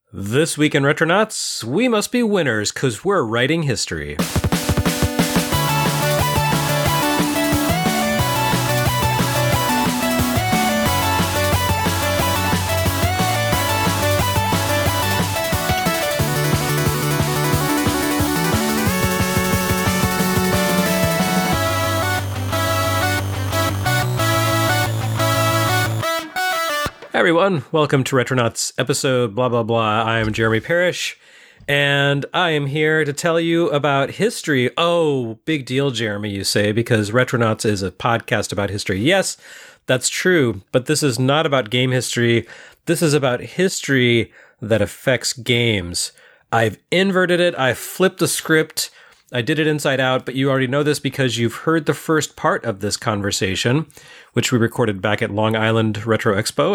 This week in Retronauts, we must be winners because we're writing history. Hi everyone, welcome to Retronauts episode blah blah blah. I am Jeremy Parrish, and I am here to tell you about history. Oh, big deal, Jeremy, you say, because Retronauts is a podcast about history. Yes, that's true, but this is not about game history. This is about history that affects games. I've inverted it. I flipped the script. I did it inside out, but you already know this because you've heard the first part of this conversation, which we recorded back at Long Island Retro Expo.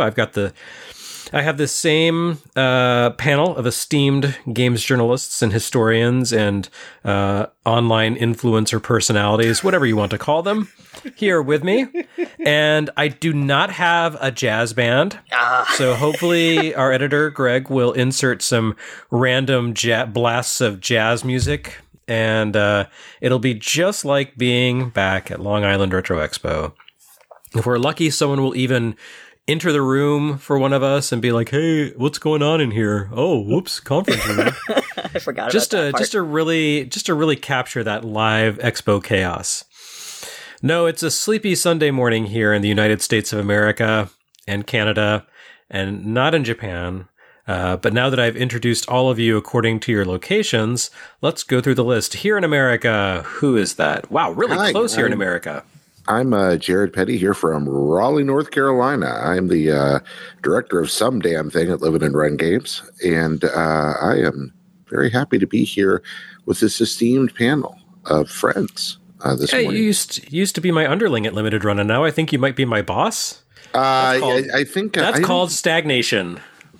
I have the same panel of esteemed games journalists and historians and online influencer personalities, whatever you want to call them, here with me. And I do not have a jazz band. So hopefully our editor, Greg, will insert some random blasts of jazz music. And it'll be just like being back at Long Island Retro Expo. If we're lucky, someone will even enter the room for one of us and be like, "Hey, what's going on in here? Oh, whoops, conference room." I forgot about that part. Just to really capture that live expo chaos. No, it's a sleepy Sunday morning here in the United States of America and Canada, and not in Japan. But now that I've introduced all of you according to your locations, let's go through the list. Here in America, who is that? Wow, really close here in America. I'm Jared Petty here from Raleigh, North Carolina. I'm the director of some damn thing at Living and Run Games, and I am very happy to be here with this esteemed panel of friends this morning. You used to be my underling at Limited Run, and now I think you might be my boss. I think that's called stagnation.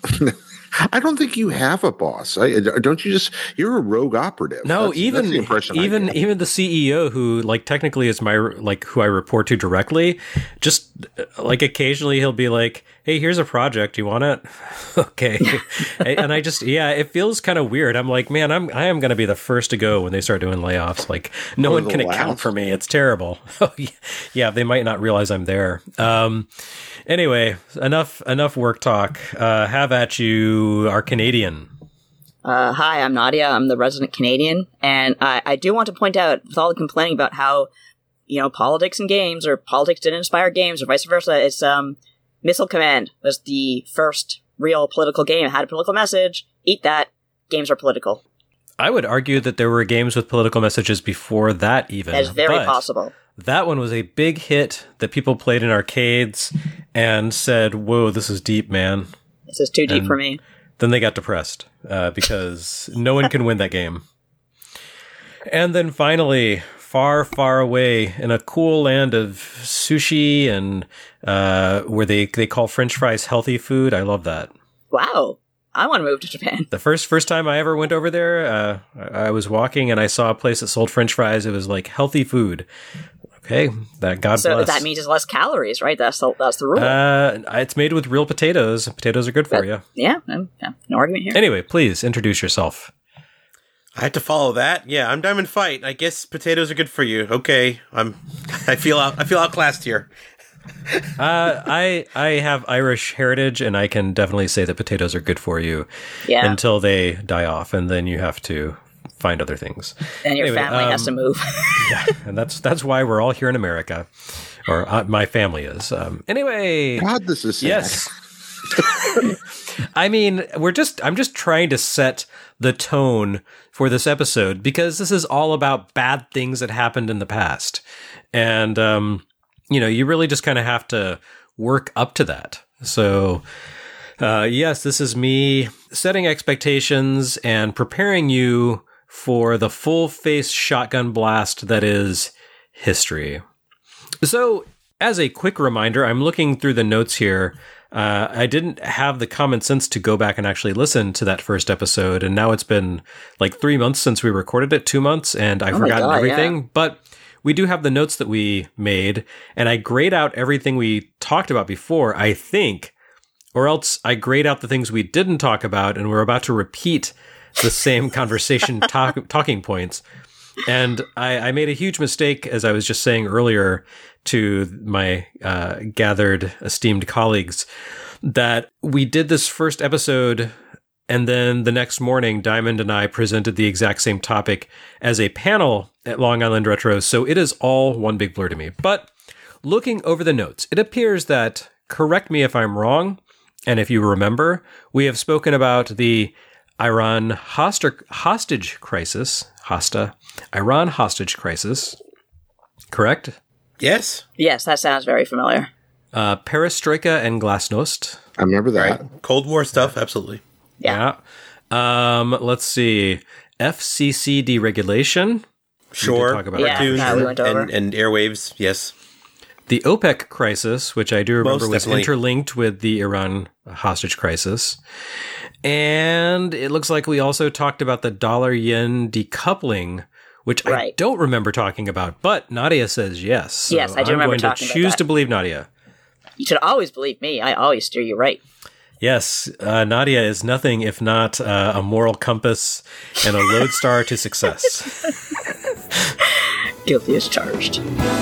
I don't think you have a boss. Don't you you're a rogue operative. No, that's even the impression even the CEO who technically is who I report to directly, just occasionally he'll be like, "Hey, here's a project. You want it?" Okay. And it feels kind of weird. I'm like, man, I am going to be the first to go when they start doing layoffs. Like no one can account for me. It's terrible. Yeah, they might not realize I'm there. Anyway, enough work talk. Have at you, our Canadian. Hi, I'm Nadia. I'm the resident Canadian, and I do want to point out, with all the complaining about how, politics and games, or politics didn't inspire games, or vice versa, it's Missile Command was the first real political game. It had a political message. Eat that. Games are political. I would argue that there were games with political messages before that even. That is very possible. That one was a big hit that people played in arcades and said, "Whoa, this is deep, man. This is too deep for me." Then they got depressed because no one can win that game. And then finally, far, far away in a cool land of sushi and where they call French fries healthy food. I love that. Wow. I want to move to Japan. The first time I ever went over there, I was walking and I saw a place that sold French fries. It was like healthy food. Okay, God bless. So that means it's less calories, right? That's the rule. It's made with real potatoes. Potatoes are good for you. Yeah, no argument here. Anyway, please introduce yourself. I had to follow that. Yeah, I'm Diamond Fight. I guess potatoes are good for you. Okay, I feel outclassed here. I have Irish heritage, and I can definitely say that potatoes are good for you until they die off, and then you have to find other things. And your family has to move. Yeah, and that's why we're all here in America, or my family is. Anyway, God, this is sad. Yes. I mean, I'm just trying to set the tone for this episode because this is all about bad things that happened in the past, and you really just kind of have to work up to that. So, yes, this is me setting expectations and preparing you for the full-face shotgun blast that is history. So, as a quick reminder, I'm looking through the notes here. I didn't have the common sense to go back and actually listen to that first episode, and now it's been like 3 months since we recorded it, 2 months, and I've forgotten everything. Yeah. But we do have the notes that we made, and I grayed out everything we talked about before, I think, or else I grade out the things we didn't talk about, and we're about to repeat the same conversation talking points. And I made a huge mistake, as I was just saying earlier to my gathered esteemed colleagues, that we did this first episode, and then the next morning, Diamond and I presented the exact same topic as a panel at Long Island Retro, so it is all one big blur to me. But looking over the notes, it appears that, correct me if I'm wrong, and if you remember, we have spoken about the Iran hostage crisis, Iran hostage crisis, correct? Yes. Yes, that sounds very familiar. Perestroika and Glasnost. I remember that. Right. Cold War stuff, absolutely. Yeah. Let's see. FCC deregulation. Sure. Talk about cartoons we went over. and airwaves, yes. The OPEC crisis, which I do remember Most was definitely. interlinked with the Iran hostage crisis. And it looks like we also talked about the dollar-yen decoupling, which I Right. don't remember talking about, but Nadia says yes. So Yes, I do remember I'm going talking to about choose that. to believe Nadia. You should always believe me. I always steer you right. Yes, Nadia is nothing if not a moral compass and a lodestar to success. Guilty as charged.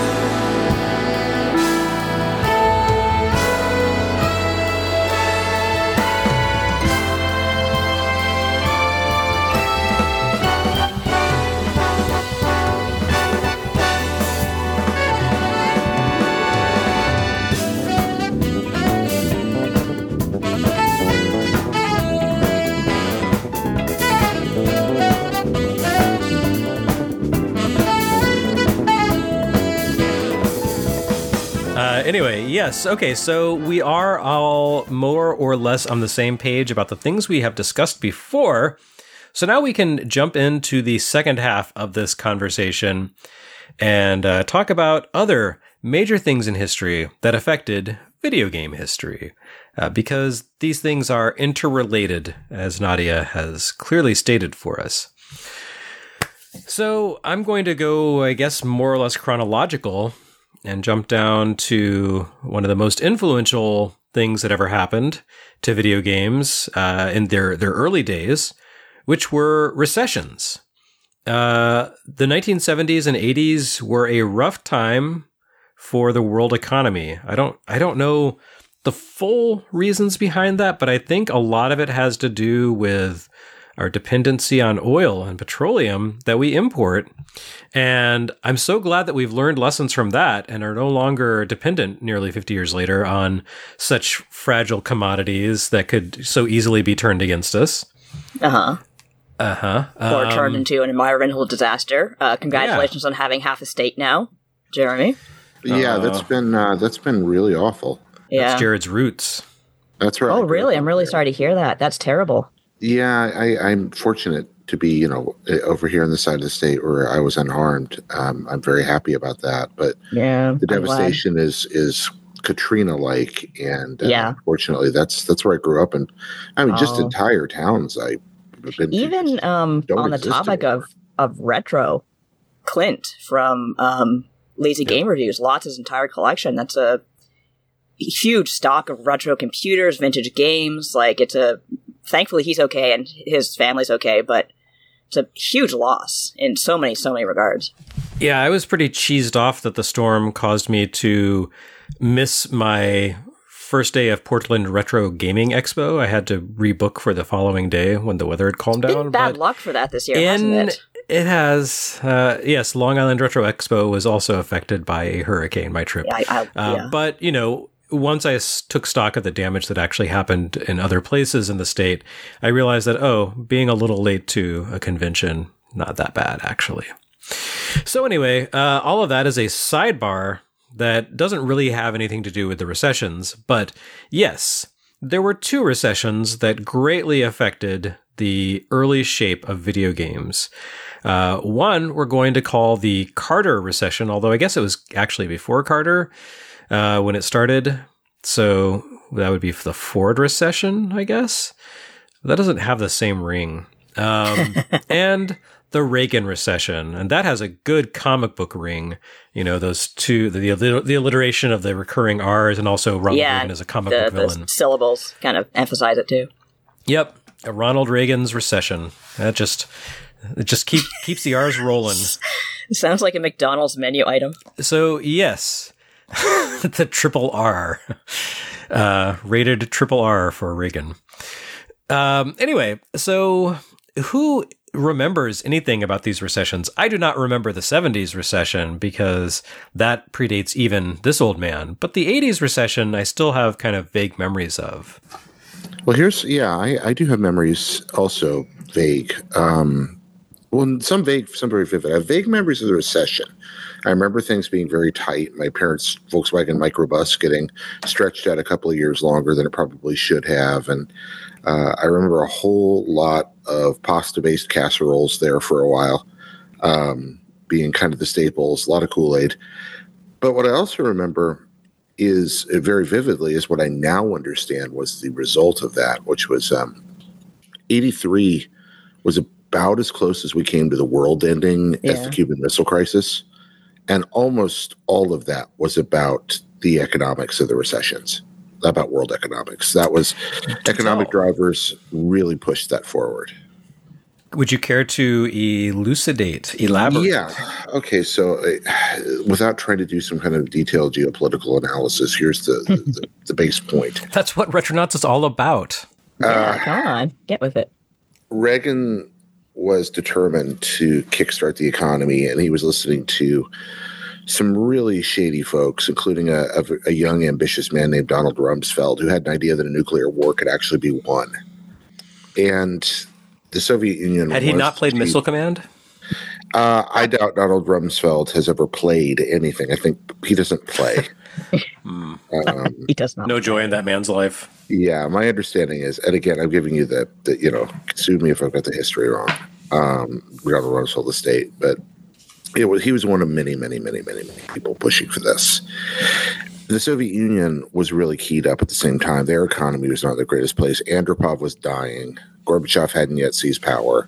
Anyway, yes. Okay, so we are all more or less on the same page about the things we have discussed before. So now we can jump into the second half of this conversation and talk about other major things in history that affected video game history. Because these things are interrelated, as Nadia has clearly stated for us. So I'm going to go, I guess, more or less chronological and jump down to one of the most influential things that ever happened to video games in their early days, which were recessions. The 1970s and 80s were a rough time for the world economy. I don't know the full reasons behind that, but I think a lot of it has to do with our dependency on oil and petroleum that we import. And I'm so glad that we've learned lessons from that and are no longer dependent nearly 50 years later on such fragile commodities that could so easily be turned against us. Or turned into an environmental disaster. Congratulations on having half a state now, Jeremy. Yeah, that's been really awful. Yeah. That's Jared's roots. That's right. Oh, really? I'm really sorry to hear that. That's terrible. Yeah, I'm fortunate to be, over here on the side of the state where I was unharmed. I'm very happy about that. But Yeah. the devastation is Katrina-like, and Yeah. unfortunately, that's where I grew up. And I mean, just Oh. entire towns I've been to Even just on the exist topic anymore. of retro, Clint from Lazy Game Reviews lost his entire collection. That's a huge stock of retro computers, vintage games. Thankfully he's okay and his family's okay, but it's a huge loss in so many regards. Yeah, I was pretty cheesed off that the storm caused me to miss my first day of Portland Retro Gaming Expo. I had to rebook for the following day when the weather had calmed It's down. been bad but luck for that this year, hasn't it? It has. Yes, Long Island Retro Expo was also affected by a hurricane, my trip. Yeah. But, once I took stock of the damage that actually happened in other places in the state, I realized that, being a little late to a convention, not that bad, actually. So anyway, all of that is a sidebar that doesn't really have anything to do with the recessions. But yes, there were two recessions that greatly affected the early shape of video games. One we're going to call the Carter recession, although I guess it was actually before Carter when it started. So that would be the Ford recession, I guess. That doesn't have the same ring. And the Reagan recession, and that has a good comic book ring. You know, those two, the alliteration of the recurring R's, and also Ronald Reagan as a comic book villain. The syllables kind of emphasize it too. Yep, Ronald Reagan's recession. It just keeps the R's rolling. Sounds like a McDonald's menu item. So yes, the triple R, rated triple R for Reagan. Anyway, so who remembers anything about these recessions? I do not remember the 70s recession because that predates even this old man. But the 80s recession, I still have kind of vague memories of. Well, I do have memories also vague. Some vague, some very vivid. I have vague memories of the recession. I remember things being very tight. My parents' Volkswagen microbus getting stretched out a couple of years longer than it probably should have. And I remember a whole lot of pasta-based casseroles there for a while, being kind of the staples, a lot of Kool-Aid. But what I also remember is very vividly is what I now understand was the result of that, which was 83 was about as close as we came to the world ending as the Cuban Missile Crisis. And almost all of that was about the economics of the recessions, about world economics. That was economic drivers really pushed that forward. Would you care to elaborate? Yeah. Okay. So without trying to do some kind of detailed geopolitical analysis, here's the base point. That's what Retronauts is all about. Yeah, come on. Get with it. Reagan was determined to kickstart the economy, and he was listening to some really shady folks, including a young, ambitious man named Donald Rumsfeld, who had an idea that a nuclear war could actually be won. And the Soviet Union had he not played Missile Command? I doubt Donald Rumsfeld has ever played anything. I think he doesn't play. He does not. No joy in that man's life. Yeah, my understanding is, and again, I'm giving you the sue me if I've got the history wrong. Regarding Rumsfeld estate, but he was one of many people pushing for this. The Soviet Union was really keyed up at the same time. Their economy was not the greatest place. Andropov was dying. Gorbachev hadn't yet seized power.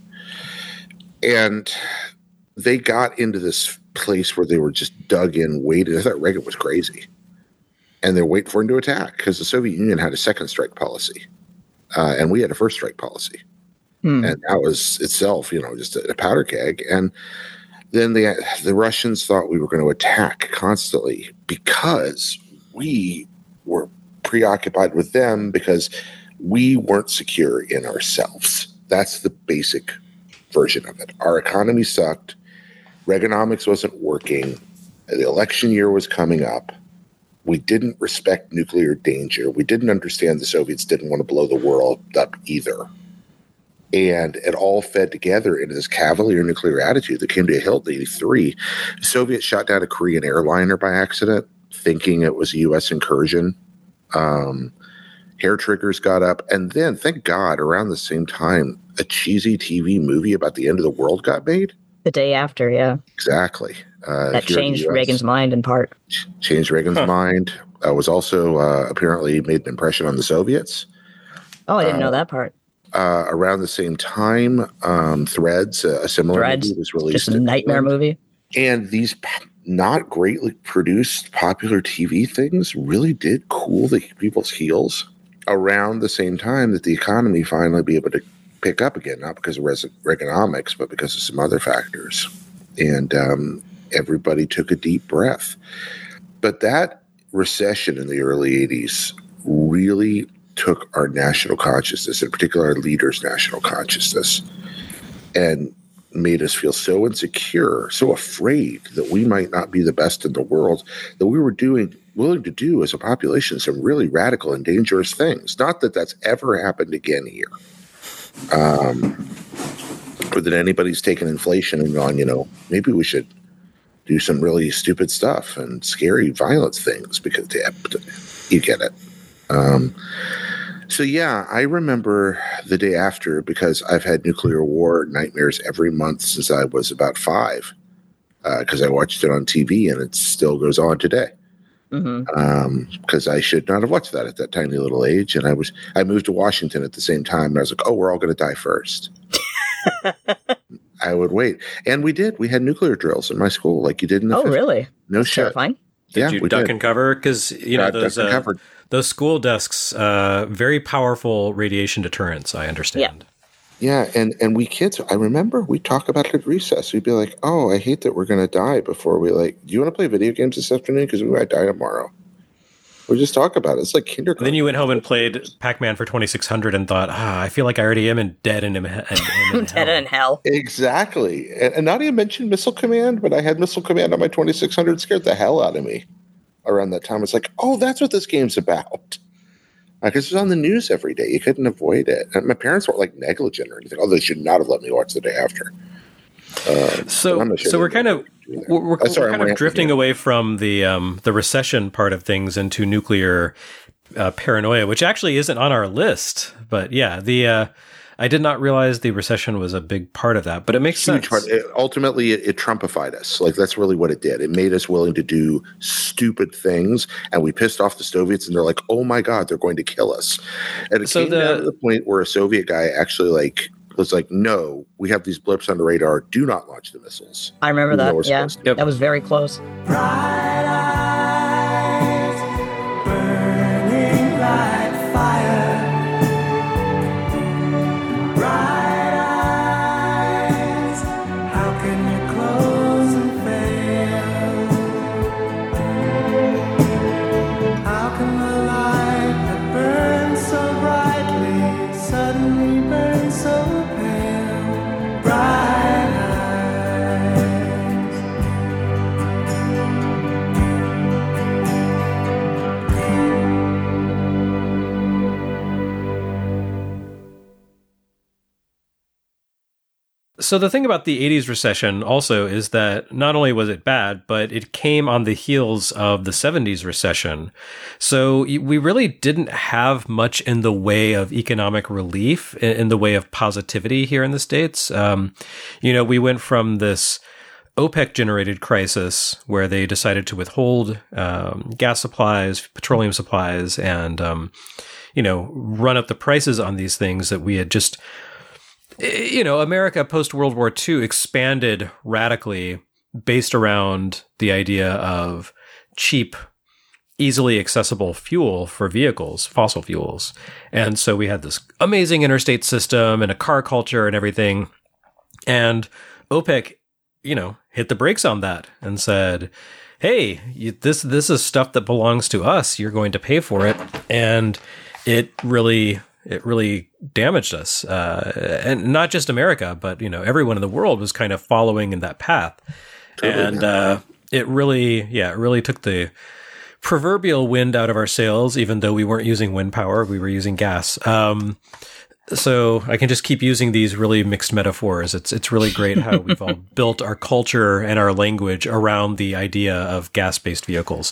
And they got into this place where they were just dug in, waiting. I thought Reagan was crazy. And they're waiting for him to attack because the Soviet Union had a second strike policy. And we had a first strike policy. And that was itself, just a powder keg. And then the Russians thought we were going to attack constantly because we were preoccupied with them because we weren't secure in ourselves. That's the basic version of it. Our economy sucked. Reaganomics wasn't working. The election year was coming up. We didn't respect nuclear danger. We didn't understand the Soviets didn't want to blow the world up either. And it all fed together into this cavalier nuclear attitude that came to a hilt in 83. The Soviets shot down a Korean airliner by accident, thinking it was a U.S. incursion. Hair triggers got up. And then, thank God, around the same time, a cheesy TV movie about the end of the world got made. The day after, yeah. Exactly. That changed Reagan's mind in part. Changed Reagan's mind. Was also apparently made an impression on the Soviets. Oh, I didn't know that part. Around the same time, Threads, a similar movie, was released. Just a nightmare movie. And these not greatly produced popular TV things really did cool the people's heels around the same time that the economy finally be able to pick up again, not because of Reaganomics, but because of some other factors. And everybody took a deep breath. But that recession in the early 80s really took our national consciousness, in particular our leaders' national consciousness, and made us feel so insecure, so afraid that we might not be the best in the world, that we were willing to do as a population some really radical and dangerous things. Not that that's ever happened again here. Or that anybody's taken inflation and gone, maybe we should do some really stupid stuff and scary violence things because you get it. So yeah, I remember the day after because I've had nuclear war nightmares every month since I was about 5 because I watched it on TV and it still goes on today. Because I should not have watched that at that tiny little age. And I moved to Washington at the same time and I was like, oh, we're all going to die first. I would wait. And we did. We had nuclear drills in my school, like you did in the Oh, 50s. really? No That's shit. terrifying. Yeah, Did you we duck did. and cover? Because, those school desks, very powerful radiation deterrents, I understand. Yeah, and we kids, I remember we talk about it at recess. We'd be like, oh, I hate that we're going to die before we do you want to play video games this afternoon? Because we might die tomorrow. We just talk about it. It's like kindergarten. Then you went home and played Pac-Man for 2600 and thought, I feel like I already am dead in Dead in hell. Exactly. And Nadia mentioned Missile Command, but I had Missile Command on my 2600. It scared the hell out of me around that time. It's like, oh, that's what this game's about. Because it was on the news every day. You couldn't avoid it. And my parents weren't like negligent or anything. Although they should not have let me watch the day after. So we're kind of drifting away from the recession part of things into nuclear paranoia, which actually isn't on our list. But yeah, I did not realize the recession was a big part of that, but it makes sense. Ultimately, it Trumpified us. Like, that's really what it did. It made us willing to do stupid things, and we pissed off the Soviets, and they're like, oh my God, they're going to kill us. And it came down to the point where a Soviet guy actually was like, no, we have these blips on the radar. Do not launch the missiles. I remember that. Yeah, Yep. That was very close. Bright eyes, burning like fire. Bright eyes, how can you close and fail? How can the light that burns so brightly suddenly burn so pale? Bright eyes. So the thing about the 80s recession also is that not only was it bad, but it came on the heels of the 70s recession. So we really didn't have much in the way of economic relief, in the way of positivity here in the States. We went from this OPEC-generated crisis where they decided to withhold gas supplies, petroleum supplies, and run up the prices on these things that we had just... America post-World War II expanded radically based around the idea of cheap, easily accessible fuel for vehicles, fossil fuels. And so we had this amazing interstate system and a car culture and everything. And OPEC, hit the brakes on that and said, hey, this is stuff that belongs to us. You're going to pay for it. And it really damaged us. And not just America, but, everyone in the world was kind of following in that path. Totally. And it really took the proverbial wind out of our sails, even though we weren't using wind power, we were using gas. So I can just keep using these really mixed metaphors. It's really great how we've all built our culture and our language around the idea of gas-based vehicles.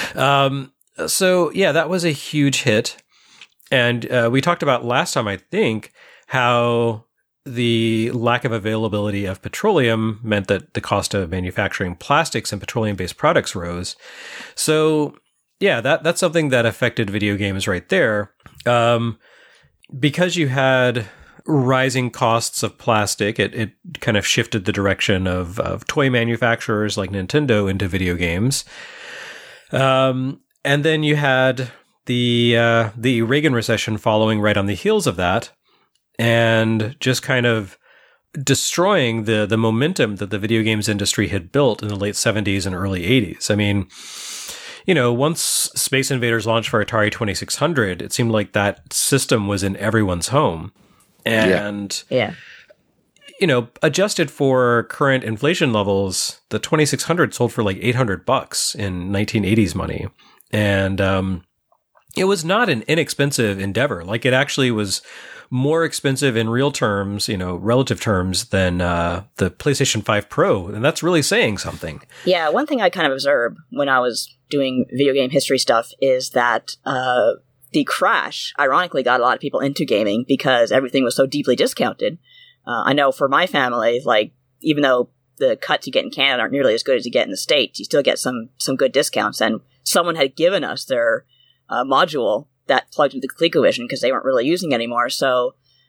So yeah, that was a huge hit. And we talked about last time, I think, how the lack of availability of petroleum meant that the cost of manufacturing plastics and petroleum-based products rose. So, yeah, that's something that affected video games right there. Because you had rising costs of plastic, it kind of shifted the direction of toy manufacturers like Nintendo into video games. And then you had the Reagan recession following right on the heels of that, and just kind of destroying the momentum that the video games industry had built in the late 70s and early 80s. I mean, once Space Invaders launched for Atari 2600, it seemed like that system was in everyone's home. And, adjusted for current inflation levels, the 2600 sold for like $800 in 1980s money. And, it was not an inexpensive endeavor. Like, it actually was more expensive in real terms, relative terms, than the PlayStation 5 Pro. And that's really saying something. Yeah, one thing I kind of observed when I was doing video game history stuff is that the crash ironically got a lot of people into gaming because everything was so deeply discounted. I know for my family, like, even though the cuts you get in Canada aren't nearly as good as you get in the States, you still get some good discounts. And someone had given us their module that plugged into the ColecoVision because they weren't really using it anymore. So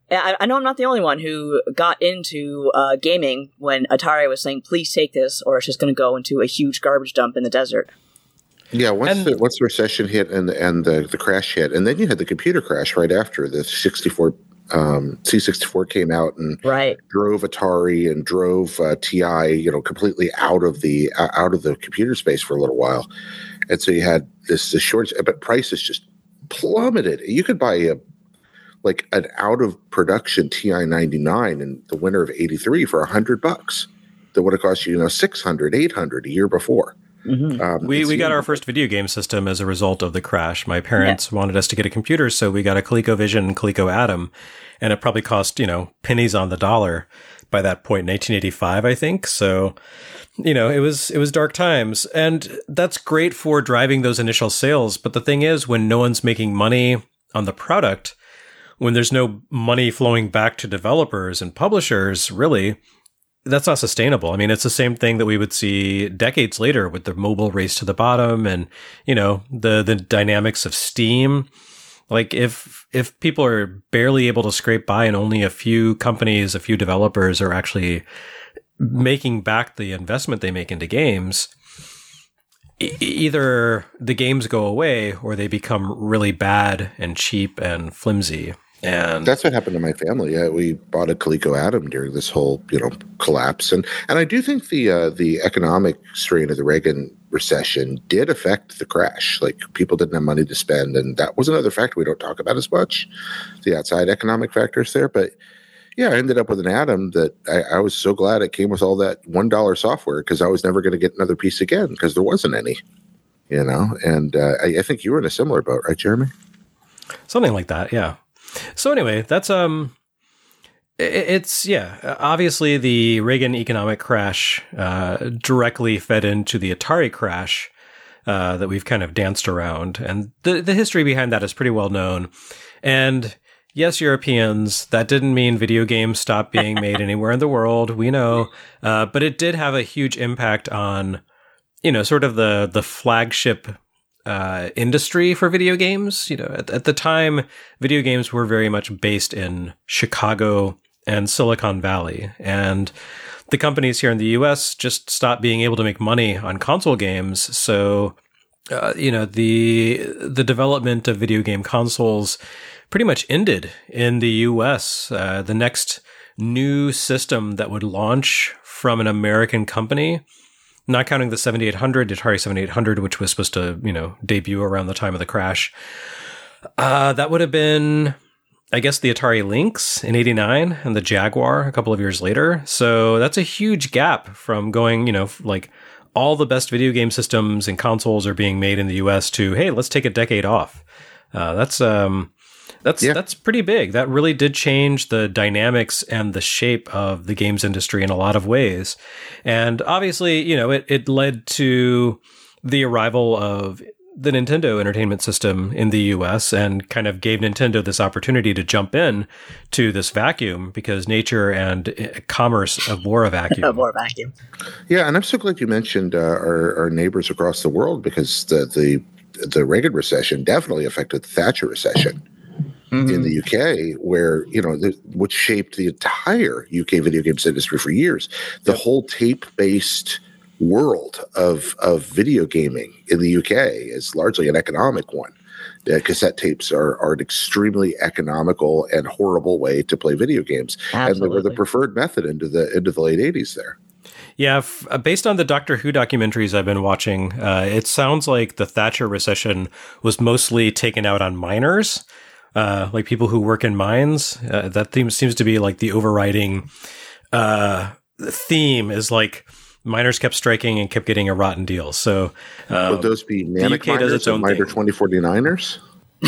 I know I'm not the only one who got into gaming when Atari was saying, please take this, or it's just going to go into a huge garbage dump in the desert. Yeah, once the recession hit and the crash hit, and then you had the computer crash right after the 64 C64 came out and drove Atari and drove TI, completely out of the computer space for a little while, and so you had this shortage, but prices just plummeted. You could buy an out of production TI 99 in the winter of '83 for $100 that would have cost you $600, $800 a year before. Mm-hmm. We got our first video game system as a result of the crash. My parents wanted us to get a computer, so we got a ColecoVision and Coleco Atom, and it probably cost, pennies on the dollar by that point in 1985, I think. So, it was dark times, and that's great for driving those initial sales. But the thing is, when no one's making money on the product, when there's no money flowing back to developers and publishers, really, that's not sustainable. I mean, it's the same thing that we would see decades later with the mobile race to the bottom and, the dynamics of Steam. Like if people are barely able to scrape by and only a few companies, a few developers are actually making back the investment they make into games, either the games go away or they become really bad and cheap and flimsy. And that's what happened to my family. We bought a Coleco Atom during this whole, collapse, and I do think the economic strain of the Reagan recession did affect the crash. Like, people didn't have money to spend, and that was another factor we don't talk about as much, the outside economic factors there. But yeah, I ended up with an Atom that I was so glad it came with all that $1 software, because I was never going to get another piece again because there wasn't any. And I think you were in a similar boat, right, Jeremy? Something like that, yeah. So anyway, that's obviously the Reagan economic crash directly fed into the Atari crash that we've kind of danced around, and the history behind that is pretty well known. And yes, Europeans, that didn't mean video games stopped being made anywhere in the world. We know, but it did have a huge impact on, sort of the flagship industry for video games. At the time, video games were very much based in Chicago and Silicon Valley, and the companies here in the US just stopped being able to make money on console games. So, the development of video game consoles pretty much ended in the US. The next new system that would launch from an American company, not counting the 7800, Atari 7800, which was supposed to, debut around the time of the crash. That would have been, I guess, the Atari Lynx in '89 and the Jaguar a couple of years later. So that's a huge gap from going, all the best video game systems and consoles are being made in the US to, hey, let's take a decade off. That's pretty big. That really did change the dynamics and the shape of the games industry in a lot of ways. And obviously, it led to the arrival of the Nintendo Entertainment System in the US and kind of gave Nintendo this opportunity to jump in to this vacuum, because nature and commerce wore a vacuum. More vacuum. Yeah, and I'm so glad you mentioned our neighbors across the world, because the Reagan recession definitely affected the Thatcher recession. Mm-hmm. In the UK, where, which shaped the entire UK video games industry for years. The whole tape-based world of video gaming in the UK is largely an economic one. Cassette tapes are an extremely economical and horrible way to play video games. Absolutely. And they were the preferred method into the late 80s there. Yeah, based on the Doctor Who documentaries I've been watching, it sounds like the Thatcher recession was mostly taken out on miners. Like people who work in mines. That theme seems to be like the overriding theme, is like miners kept striking and kept getting a rotten deal. So would those be Manic miners and Miter 2049ers?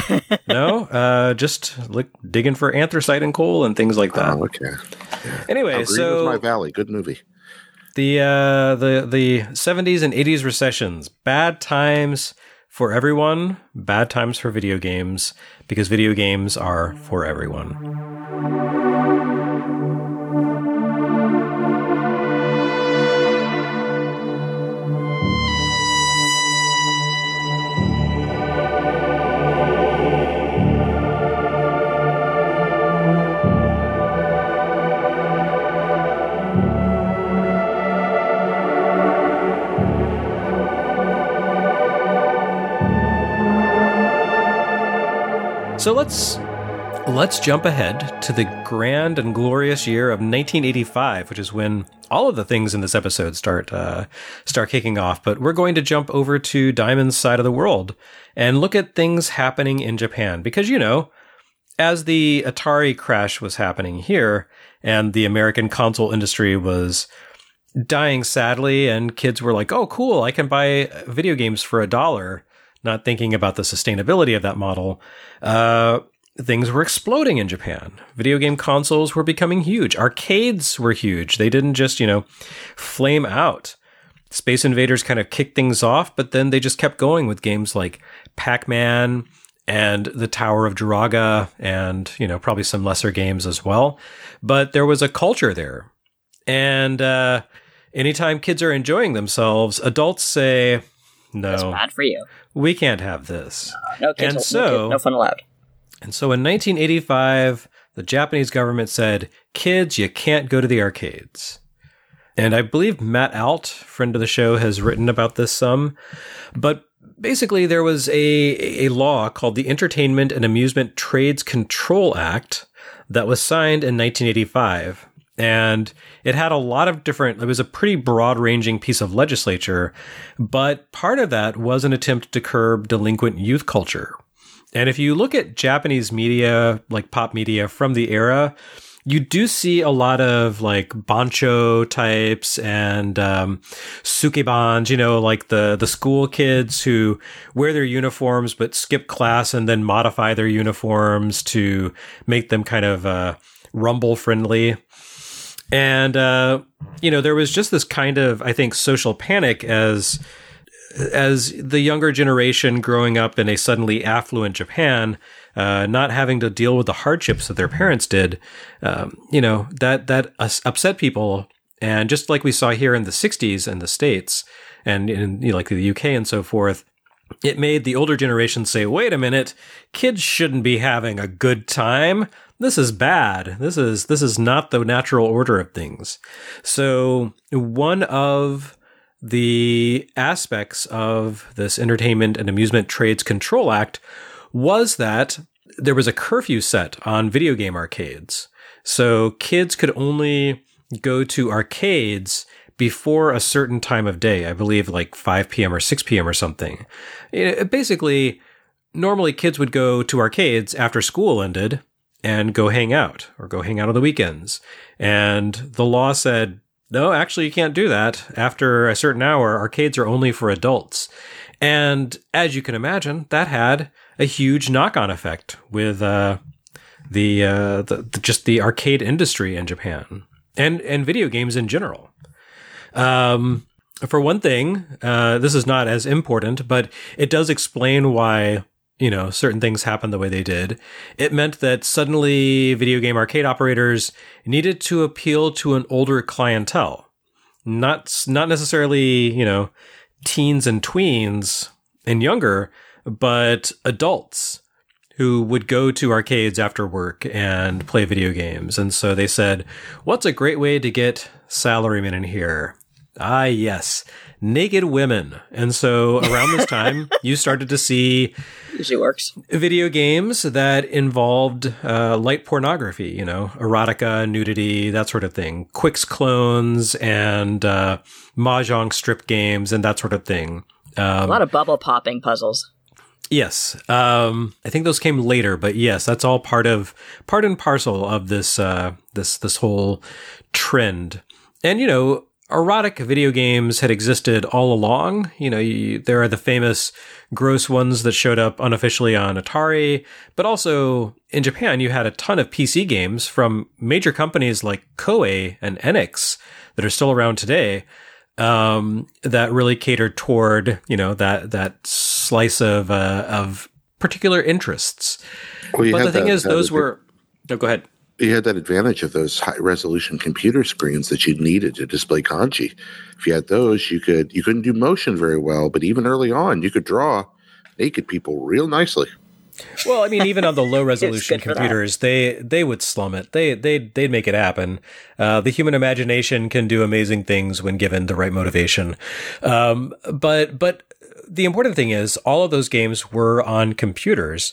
No, just digging for anthracite and coal and things like that. Oh, okay. Yeah. Anyway, so My Valley, good movie. The 70s and 80s recessions, bad times for everyone, bad times for video games, because video games are for everyone. So let's jump ahead to the grand and glorious year of 1985, which is when all of the things in this episode start kicking off. But we're going to jump over to Diamond's side of the world and look at things happening in Japan. Because, you know, as the Atari crash was happening here and the American console industry was dying sadly, and kids were like, oh, cool, I can buy video games for $1, not thinking about the sustainability of that model. Things were exploding in Japan. Video game consoles were becoming huge. Arcades were huge. They didn't just, flame out. Space Invaders kind of kicked things off, but then they just kept going with games like Pac-Man and the Tower of Druaga and, probably some lesser games as well. But there was a culture there. And anytime kids are enjoying themselves, adults say, no, That's bad for you. We can't have this. No kids, no fun allowed. And so in 1985, the Japanese government said, kids, you can't go to the arcades. And I believe Matt Alt, friend of the show, has written about this some. But basically, there was a law called the Entertainment and Amusement Trades Control Act that was signed in 1985. And it had a lot of it was a pretty broad-ranging piece of legislature. But part of that was an attempt to curb delinquent youth culture. And if you look at Japanese media, like pop media from the era, you do see a lot of like bancho types and sukebans, like the school kids who wear their uniforms but skip class and then modify their uniforms to make them kind of rumble friendly. And, there was just this kind of, I think, social panic as the younger generation growing up in a suddenly affluent Japan, not having to deal with the hardships that their parents did, that upset people. And just like we saw here in the 60s in the States and in like the UK and so forth, it made the older generation say, wait a minute, kids shouldn't be having a good time. This is bad. This is not the natural order of things. So one of the aspects of this Entertainment and Amusement Trades Control Act was that there was a curfew set on video game arcades. So kids could only go to arcades before a certain time of day, I believe like 5 p.m. or 6 p.m. or something. Basically, normally kids would go to arcades after school ended and go hang out on the weekends. And the law said, no, actually, you can't do that. After a certain hour, arcades are only for adults. And as you can imagine, that had a huge knock-on effect with the arcade industry in Japan and video games in general. For one thing, this is not as important, but it does explain why certain things happened the way they did. It meant that suddenly video game arcade operators needed to appeal to an older clientele, not necessarily, teens and tweens and younger, but adults who would go to arcades after work and play video games. And so they said, what's a great way to get salarymen in here? Ah, yes, naked women. And so around this time, you started to see usually works video games that involved light pornography, erotica, nudity, that sort of thing, Quix clones and mahjong strip games and that sort of thing. A lot of bubble popping puzzles. Yes. I think those came later, but yes, that's all part and parcel of this whole trend. And, erotic video games had existed all along. There are the famous gross ones that showed up unofficially on Atari, but also in Japan, you had a ton of PC games from major companies like Koei and Enix that are still around today, that really catered toward, that slice of particular interess. Well, but the thing is, those were... No, go ahead. You had that advantage of those high-resolution computer screens that you needed to display kanji. If you had those, you couldn't do motion very well, but even early on, you could draw naked people real nicely. Well, I mean, even on the low-resolution computers, they would slum it. They'd make it happen. The human imagination can do amazing things when given the right motivation. But the important thing is, all of those games were on computers.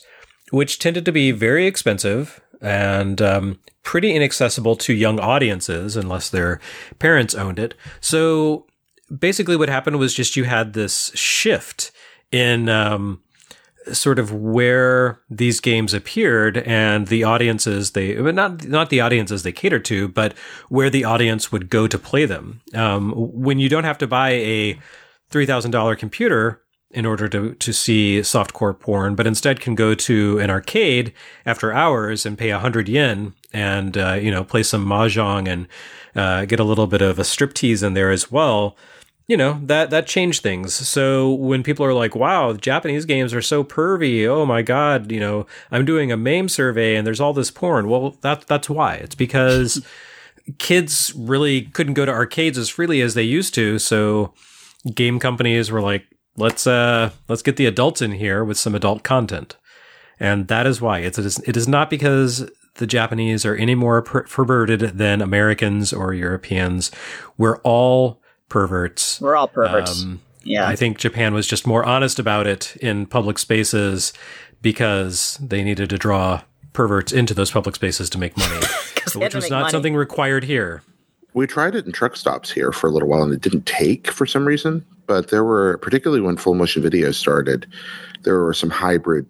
which tended to be very expensive and pretty inaccessible to young audiences unless their parents owned it. So basically what happened was just you had this shift in sort of where these games appeared and the audiences not the audiences they catered to, but where the audience would go to play them. When you don't have to buy a $3,000 computer in order to see softcore porn, but instead can go to an arcade after hours and pay 100 yen and, play some mahjong and get a little bit of a striptease in there as well. That changed things. So when people are like, wow, Japanese games are so pervy. Oh my God, I'm doing a MAME survey and there's all this porn. Well, that's why. It's because kids really couldn't go to arcades as freely as they used to. So game companies were like, let's get the adults in here with some adult content. And that is why it is not because the Japanese are any more perverted than Americans or Europeans. We're all perverts. We're all perverts. Yeah. I think Japan was just more honest about it in public spaces because they needed to draw perverts into those public spaces to make money, which was not something required here. We tried it in truck stops here for a little while and it didn't take for some reason, but there were, particularly when full motion video started, there were some hybrid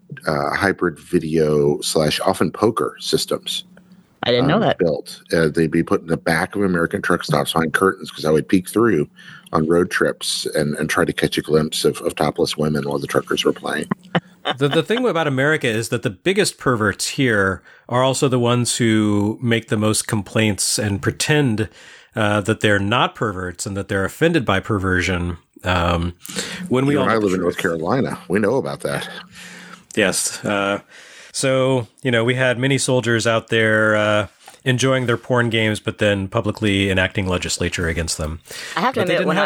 video / often poker systems. I didn't know that. Built. They'd be put in the back of American truck stops behind curtains because I would peek through on road trips and try to catch a glimpse of topless women while the truckers were playing. The thing about America is that the biggest perverts here are also the ones who make the most complaints and pretend that they're not perverts and that they're offended by perversion. When we all I live in North Carolina, we know about that. Yes. So, we had many soldiers out there enjoying their porn games, but then publicly enacting legislature against them. I have to admit, when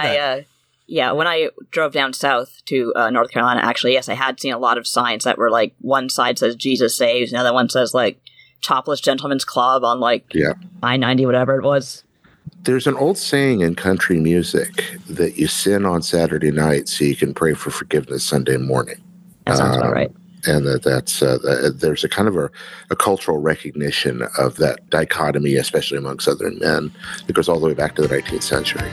I drove down south to North Carolina, actually, yes, I had seen a lot of signs that were like, one side says Jesus saves, and the other one says like topless gentleman's club on I-90, whatever it was. There's an old saying in country music that you sin on Saturday night so you can pray for forgiveness Sunday morning. That sounds about right. And that's there's a kind of a cultural recognition of that dichotomy, especially among Southern men, that goes all the way back to the 19th century.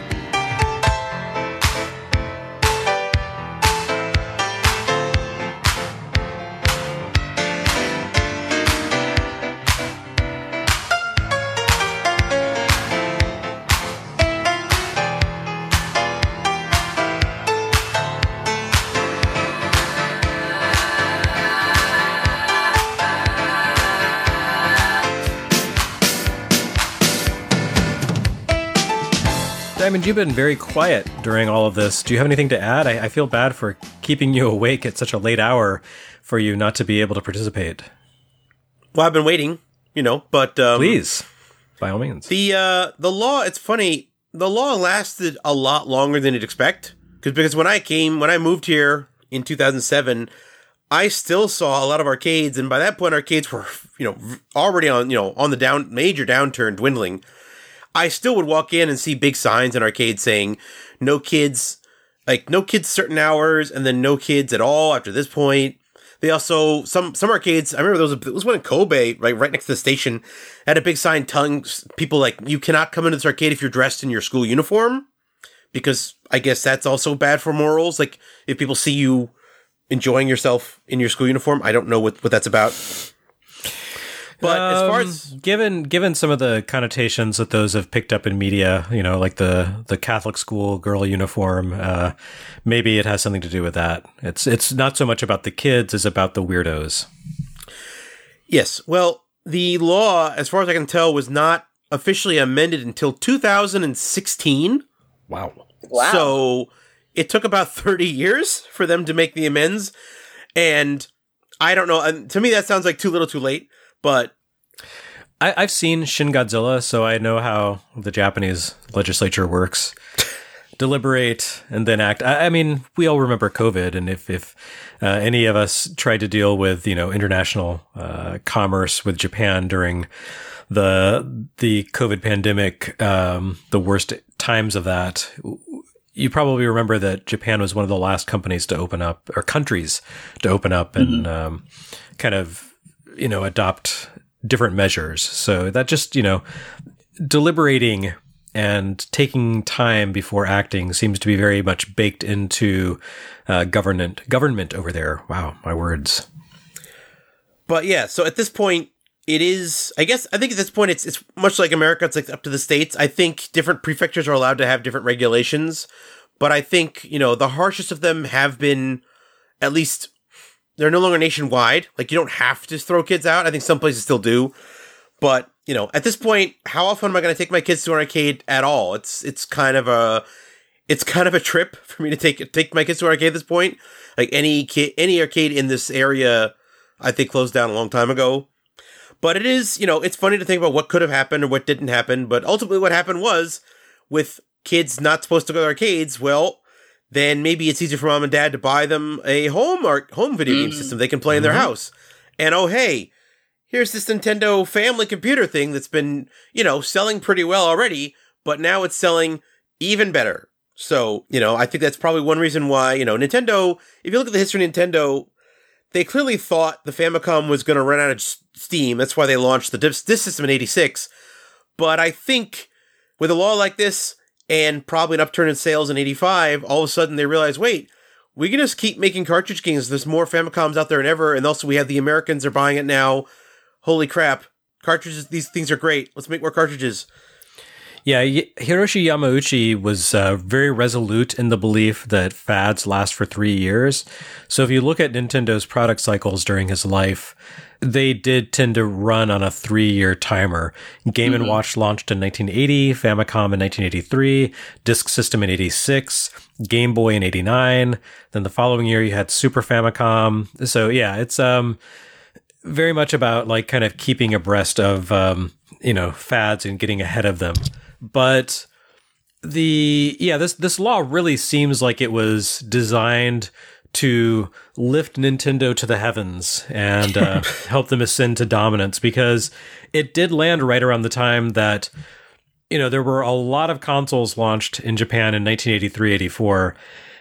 Diamond, you've been very quiet during all of this. Do you have anything to add? I feel bad for keeping you awake at such a late hour for you not to be able to participate. Well, I've been waiting, but... Please, by all means. The law, it's funny, the law lasted a lot longer than you'd expect. Because when I moved here in 2007, I still saw a lot of arcades, and by that point, arcades were, already on the major downturn, dwindling. I still would walk in and see big signs in arcades saying no kids certain hours, and then no kids at all after this point. They also, some arcades, I remember there was one in Kobe, right next to the station, had a big sign telling people you cannot come into this arcade if you're dressed in your school uniform, because I guess that's also bad for morals. If people see you enjoying yourself in your school uniform, I don't know what that's about. But as far as given some of the connotations that those have picked up in media, like the Catholic school girl uniform, maybe it has something to do with that. It's not so much about the kids as about the weirdos. Yes. Well, the law, as far as I can tell, was not officially amended until 2016. Wow. So it took about 30 years for them to make the amends. And I don't know. To me, that sounds like too little too late. But I've seen Shin Godzilla, so I know how the Japanese legislature works. Deliberate and then act. I mean, we all remember COVID, and if any of us tried to deal with international commerce with Japan during the COVID pandemic, the worst times of that, you probably remember that Japan was one of the last countries to open up, and kind of adopt different measures. So that just, deliberating and taking time before acting seems to be very much baked into government over there. Wow, my words. But yeah, so at this point, it is, I think at this point, it's much like America. It's like up to the states. I think different prefectures are allowed to have different regulations. But I think, the harshest of them have been, at least, they're no longer nationwide. Like, you don't have to throw kids out. I think some places still do. But, at this point, how often am I going to take my kids to an arcade at all? It's kind of a trip for me to take my kids to an arcade at this point. Like, any arcade in this area, I think, closed down a long time ago. But it is, it's funny to think about what could have happened or what didn't happen. But ultimately what happened was, with kids not supposed to go to arcades, well, then maybe it's easier for mom and dad to buy them a home video game system they can play in their house. And oh, hey, here's this Nintendo family computer thing that's been, selling pretty well already, but now it's selling even better. So, I think that's probably one reason why, Nintendo, if you look at the history of Nintendo, they clearly thought the Famicom was going to run out of steam. That's why they launched the disc system in 86. But I think with a law like this and probably an upturn in sales in 85, all of a sudden they realized, wait, we can just keep making cartridge games. There's more Famicoms out there than ever. And also we have the Americans are buying it now. Holy crap. Cartridges, these things are great. Let's make more cartridges. Yeah, Hiroshi Yamauchi was very resolute in the belief that fads last for 3 years. So if you look at Nintendo's product cycles during his life, they did tend to run on a 3-year timer. Game & Watch launched in 1980, Famicom in 1983, Disk System in 86, Game Boy in 89. Then the following year you had Super Famicom. So yeah, it's very much about like kind of keeping abreast of fads and getting ahead of them. But this law really seems like it was designed to lift Nintendo to the heavens and help them ascend to dominance, because it did land right around the time that, there were a lot of consoles launched in Japan in 1983-84,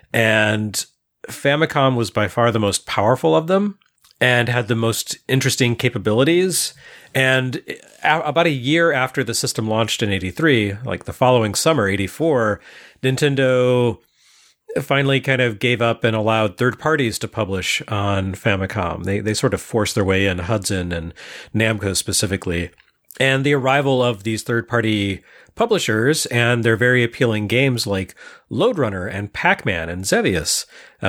and Famicom was by far the most powerful of them and had the most interesting capabilities. And about a year after the system launched in 83, like the following summer, 84, Nintendo finally kind of gave up and allowed third parties to publish on Famicom. They sort of forced their way in, Hudson and Namco specifically. And the arrival of these third-party publishers and their very appealing games like Lode Runner and Pac-Man and Xevious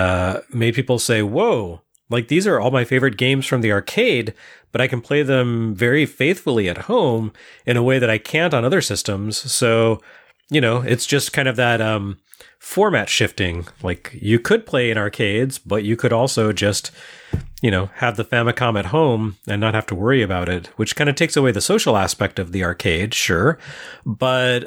made people say, whoa, like these are all my favorite games from the arcade, but I can play them very faithfully at home in a way that I can't on other systems. So, it's just kind of that format shifting. Like you could play in arcades, but you could also just, have the Famicom at home and not have to worry about it, which kind of takes away the social aspect of the arcade, sure. But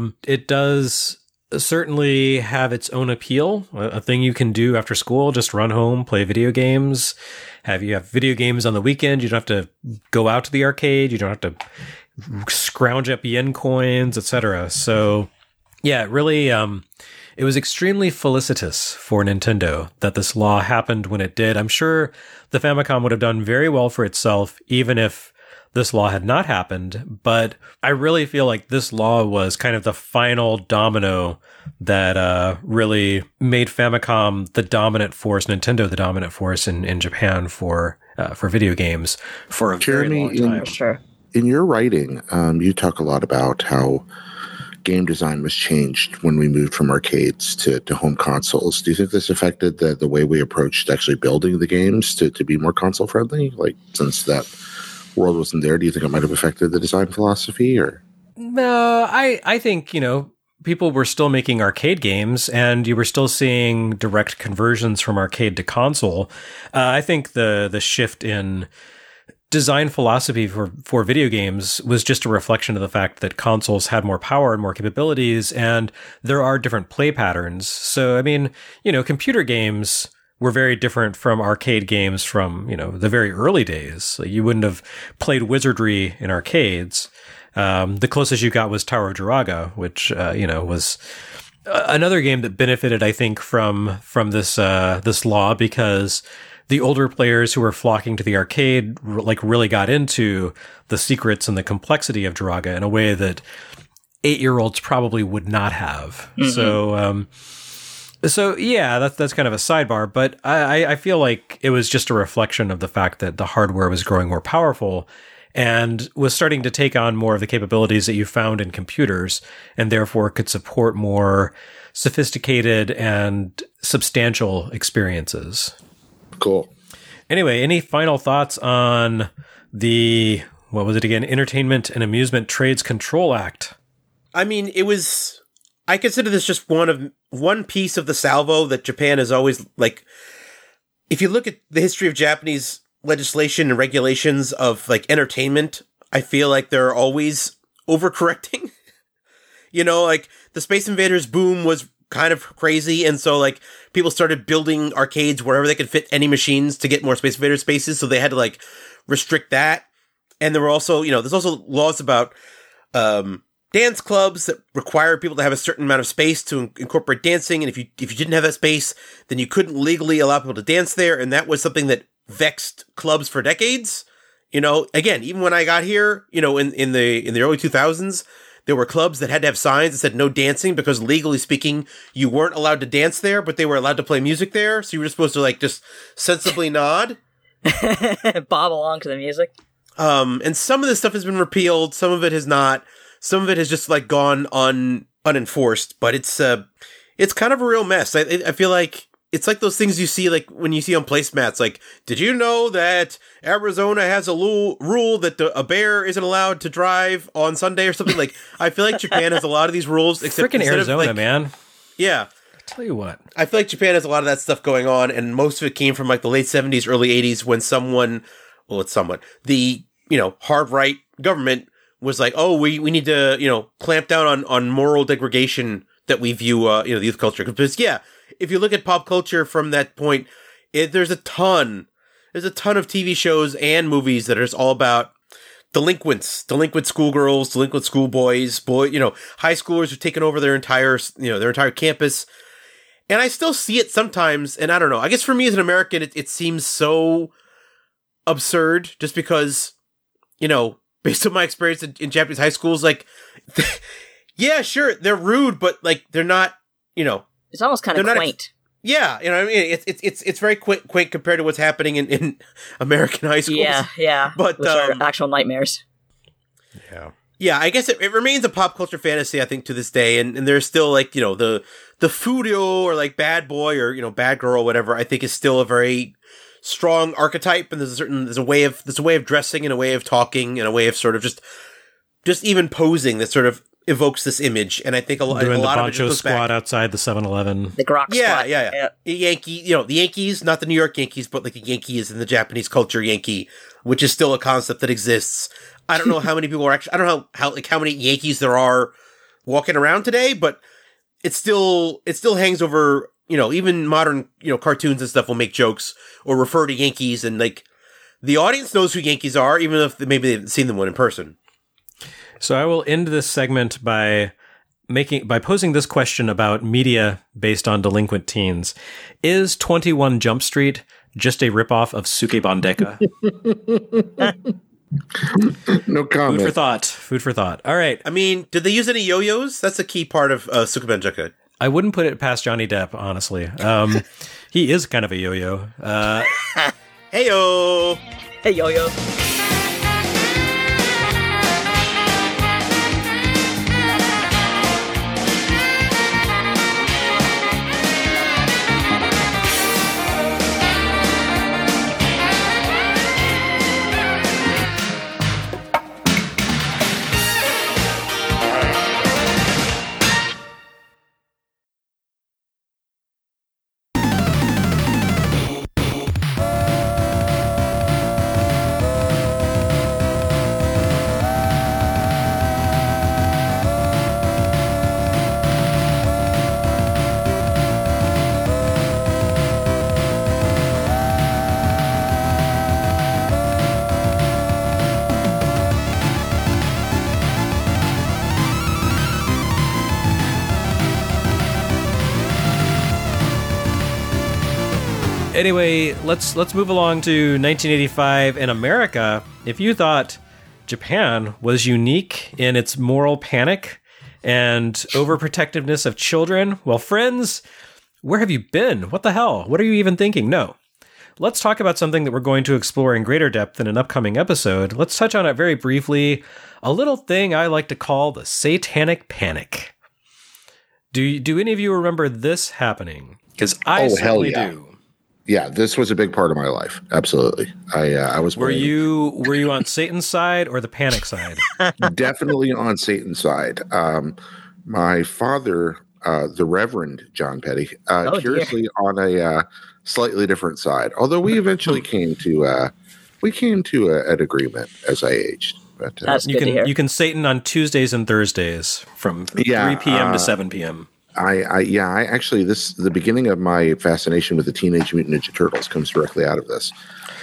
it does certainly have its own appeal, a thing you can do after school, just run home, play video games. You have video games on the weekend. You don't have to go out to the arcade. You don't have to scrounge up yen coins, etc. So yeah, it really, it was extremely felicitous for Nintendo that this law happened when it did. I'm sure the Famicom would have done very well for itself, even if this law had not happened. But I really feel like this law was kind of the final domino that really made Famicom the dominant force, Nintendo the dominant force in Japan for video games for a very long time. Sure. In your writing, you talk a lot about how game design was changed when we moved from arcades to home consoles. Do you think this affected the way we approached actually building the games to be more console friendly? Like, since that world wasn't there, do you think it might have affected the design philosophy? Or no, I think people were still making arcade games, and you were still seeing direct conversions from arcade to console. I think the shift in design philosophy for video games was just a reflection of the fact that consoles had more power and more capabilities, and there are different play patterns. So, I mean, computer games were very different from arcade games from, the very early days. Like, you wouldn't have played Wizardry in arcades. The closest you got was Tower of Jiraga, which, was another game that benefited, I think, from this law, because the older players who were flocking to the arcade like really got into the secrets and the complexity of Draga in a way that 8-year-olds probably would not have. So yeah, that's kind of a sidebar, but I feel like it was just a reflection of the fact that the hardware was growing more powerful and was starting to take on more of the capabilities that you found in computers, and therefore could support more sophisticated and substantial experiences. Cool. Anyway, any final thoughts on the, what was it again? Entertainment and Amusement Trades Control Act. I mean, I consider this just one piece of the salvo that Japan is always like. If you look at the history of Japanese legislation and regulations of like entertainment, I feel like they're always overcorrecting. You know, like the Space Invaders boom was kind of crazy, and so like people started building arcades wherever they could fit any machines to get more Space Invaders spaces, so they had to like restrict that. And there were also, you know, there's also laws about dance clubs that require people to have a certain amount of space to incorporate dancing, and if you didn't have that space, then you couldn't legally allow people to dance there, and that was something that vexed clubs for decades. You know, again, even when I got here, you know, in the early 2000s, there were clubs that had to have signs that said no dancing because legally speaking, you weren't allowed to dance there, but they were allowed to play music there. So you were just supposed to like just sensibly nod. Bob along to the music. And some of this stuff has been repealed. Some of it has not. Some of it has just like gone unenforced, but it's kind of a real mess. I feel like it's like those things you see, like when you see on placemats, like, did you know that Arizona has a rule that a bear isn't allowed to drive on Sunday or something? Like, I feel like Japan has a lot of these rules. Except freaking Arizona, like, man. Yeah. I tell you what. I feel like Japan has a lot of that stuff going on, and most of it came from like the late 70s, early 80s when the, you know, hard right government was like, oh, we need to, you know, clamp down on moral degradation that we view, you know, the youth culture. Because, yeah, if you look at pop culture from that point, there's a ton of TV shows and movies that are just all about delinquent schoolgirls, delinquent schoolboys, you know, high schoolers who've taken over their entire campus. And I still see it sometimes, and I don't know. I guess for me as an American, it seems so absurd just because, you know, based on my experience in Japanese high schools, like, yeah, sure, they're rude, but like they're not, you know, it's almost kind of quaint. Yeah, you know what I mean? It's very quaint compared to what's happening in American high schools. Yeah, but which are actual nightmares. Yeah. I guess it remains a pop culture fantasy, I think, to this day, and there's still like, you know, the Furio or like bad boy or, you know, bad girl, whatever. I think is still a very strong archetype, and there's a way of dressing and a way of talking and a way of sort of just even posing that sort of evokes this image. And I think a lot of it Bancho goes squat back. outside the 7-Eleven. The grok squat. Yeah. Yankee, you know, the Yankees, not the New York Yankees, but like a Yankee is in the Japanese culture Yankee, which is still a concept that exists. I don't know how many people are actually, I don't know how many Yankees there are walking around today, but it still hangs over, you know, even modern, you know, cartoons and stuff will make jokes or refer to Yankees, and like the audience knows who Yankees are, even if maybe they haven't seen them in person. So I will end this segment by posing this question about media based on delinquent teens. Is 21 Jump Street just a ripoff of Suke Bandeka? No comment. Food for thought. All right. I mean, did they use any yo-yos? That's a key part of Suke Bandeka. I wouldn't put it past Johnny Depp, honestly. He is kind of a yo-yo. Hey-yo! Hey, yo-yo. Anyway, let's move along to 1985 in America. If you thought Japan was unique in its moral panic and overprotectiveness of children, well, friends, where have you been? What the hell? What are you even thinking? No. Let's talk about something that we're going to explore in greater depth in an upcoming episode. Let's touch on it very briefly. A little thing I like to call the Satanic Panic. Do any of you remember this happening? Because I certainly do. Yeah, this was a big part of my life. Absolutely. I was. Were you on Satan's side or the panic side? Definitely on Satan's side. My father, the Reverend John Petty, curiously on a slightly different side. Although we eventually came to an agreement as I aged. But That's good to hear. You can Satan on Tuesdays and Thursdays from 3 p.m. to 7 p.m. I actually, the beginning of my fascination with the Teenage Mutant Ninja Turtles comes directly out of this.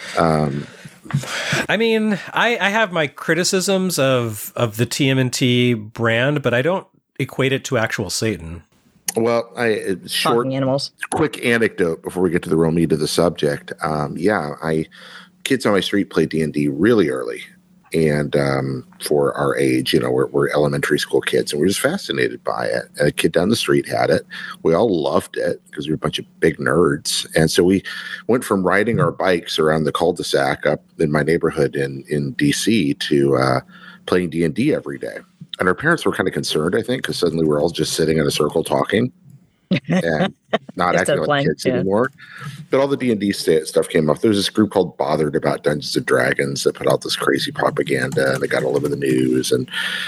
I mean, I have my criticisms of the TMNT brand, but I don't equate it to actual Satan. Well, Talking animals. Quick anecdote before we get to the real meat of the subject. Kids on my street played D&D really early. And for our age, we're elementary school kids, and we're just fascinated by it. And a kid down the street had it. We all loved it because we were a bunch of big nerds. And so we went from riding our bikes around the cul-de-sac up in my neighborhood in D.C. to playing D&D every day. And our parents were kind of concerned, I think, because suddenly we're all just sitting in a circle talking and not acting like kids anymore. But all the D&D stuff came up. There was this group called Bothered about Dungeons & Dragons that put out this crazy propaganda, and it got all over the news. And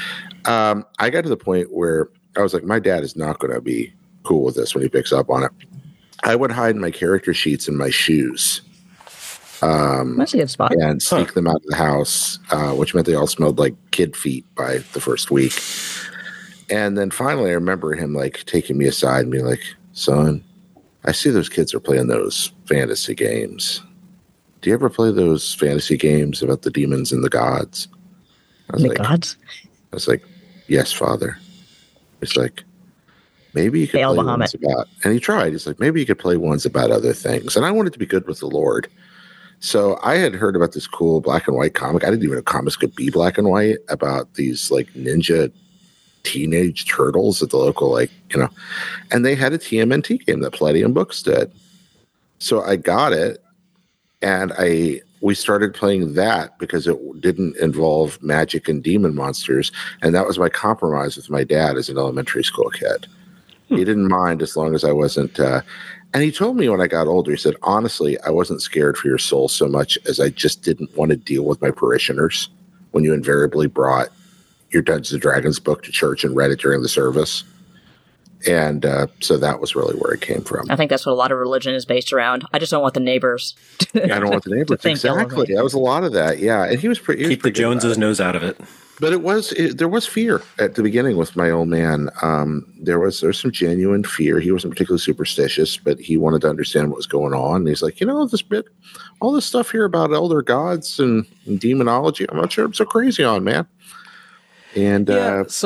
I got to the point where I was like, my dad is not going to be cool with this when he picks up on it. I would hide my character sheets in my shoes. That's a good spot. And sneak them out of the house, which meant they all smelled like kid feet by the first week. And then finally, I remember him like taking me aside and being like, son, I see those kids are playing those fantasy games. Do you ever play those fantasy games about the demons and the gods? Gods? I was like, yes, Father. He's like, maybe you could play ones about, and he tried. He's like, maybe you could play ones about other things. And I wanted to be good with the Lord. So I had heard about this cool black and white comic. I didn't even know comics could be black and white, about these like ninja teenage turtles at the local, and they had a TMNT game that Palladium Books did. So I got it, and we started playing that because it didn't involve magic and demon monsters, and that was my compromise with my dad as an elementary school kid. He didn't mind as long as I wasn't. And he told me when I got older, he said, honestly, I wasn't scared for your soul so much as I just didn't want to deal with my parishioners when you invariably brought your Dungeons & Dragons book to church and read it during the service. And so that was really where it came from. I think that's what a lot of religion is based around. I just don't want the neighbors. I don't want the neighbors. Exactly. That was a lot of that. Yeah. And he was pretty. Keep the Joneses' nose out of it. But there was fear at the beginning with my old man. There was some genuine fear. He wasn't particularly superstitious, but he wanted to understand what was going on. And he's like, all this stuff here about elder gods and demonology, I'm not sure I'm so crazy on, man. And this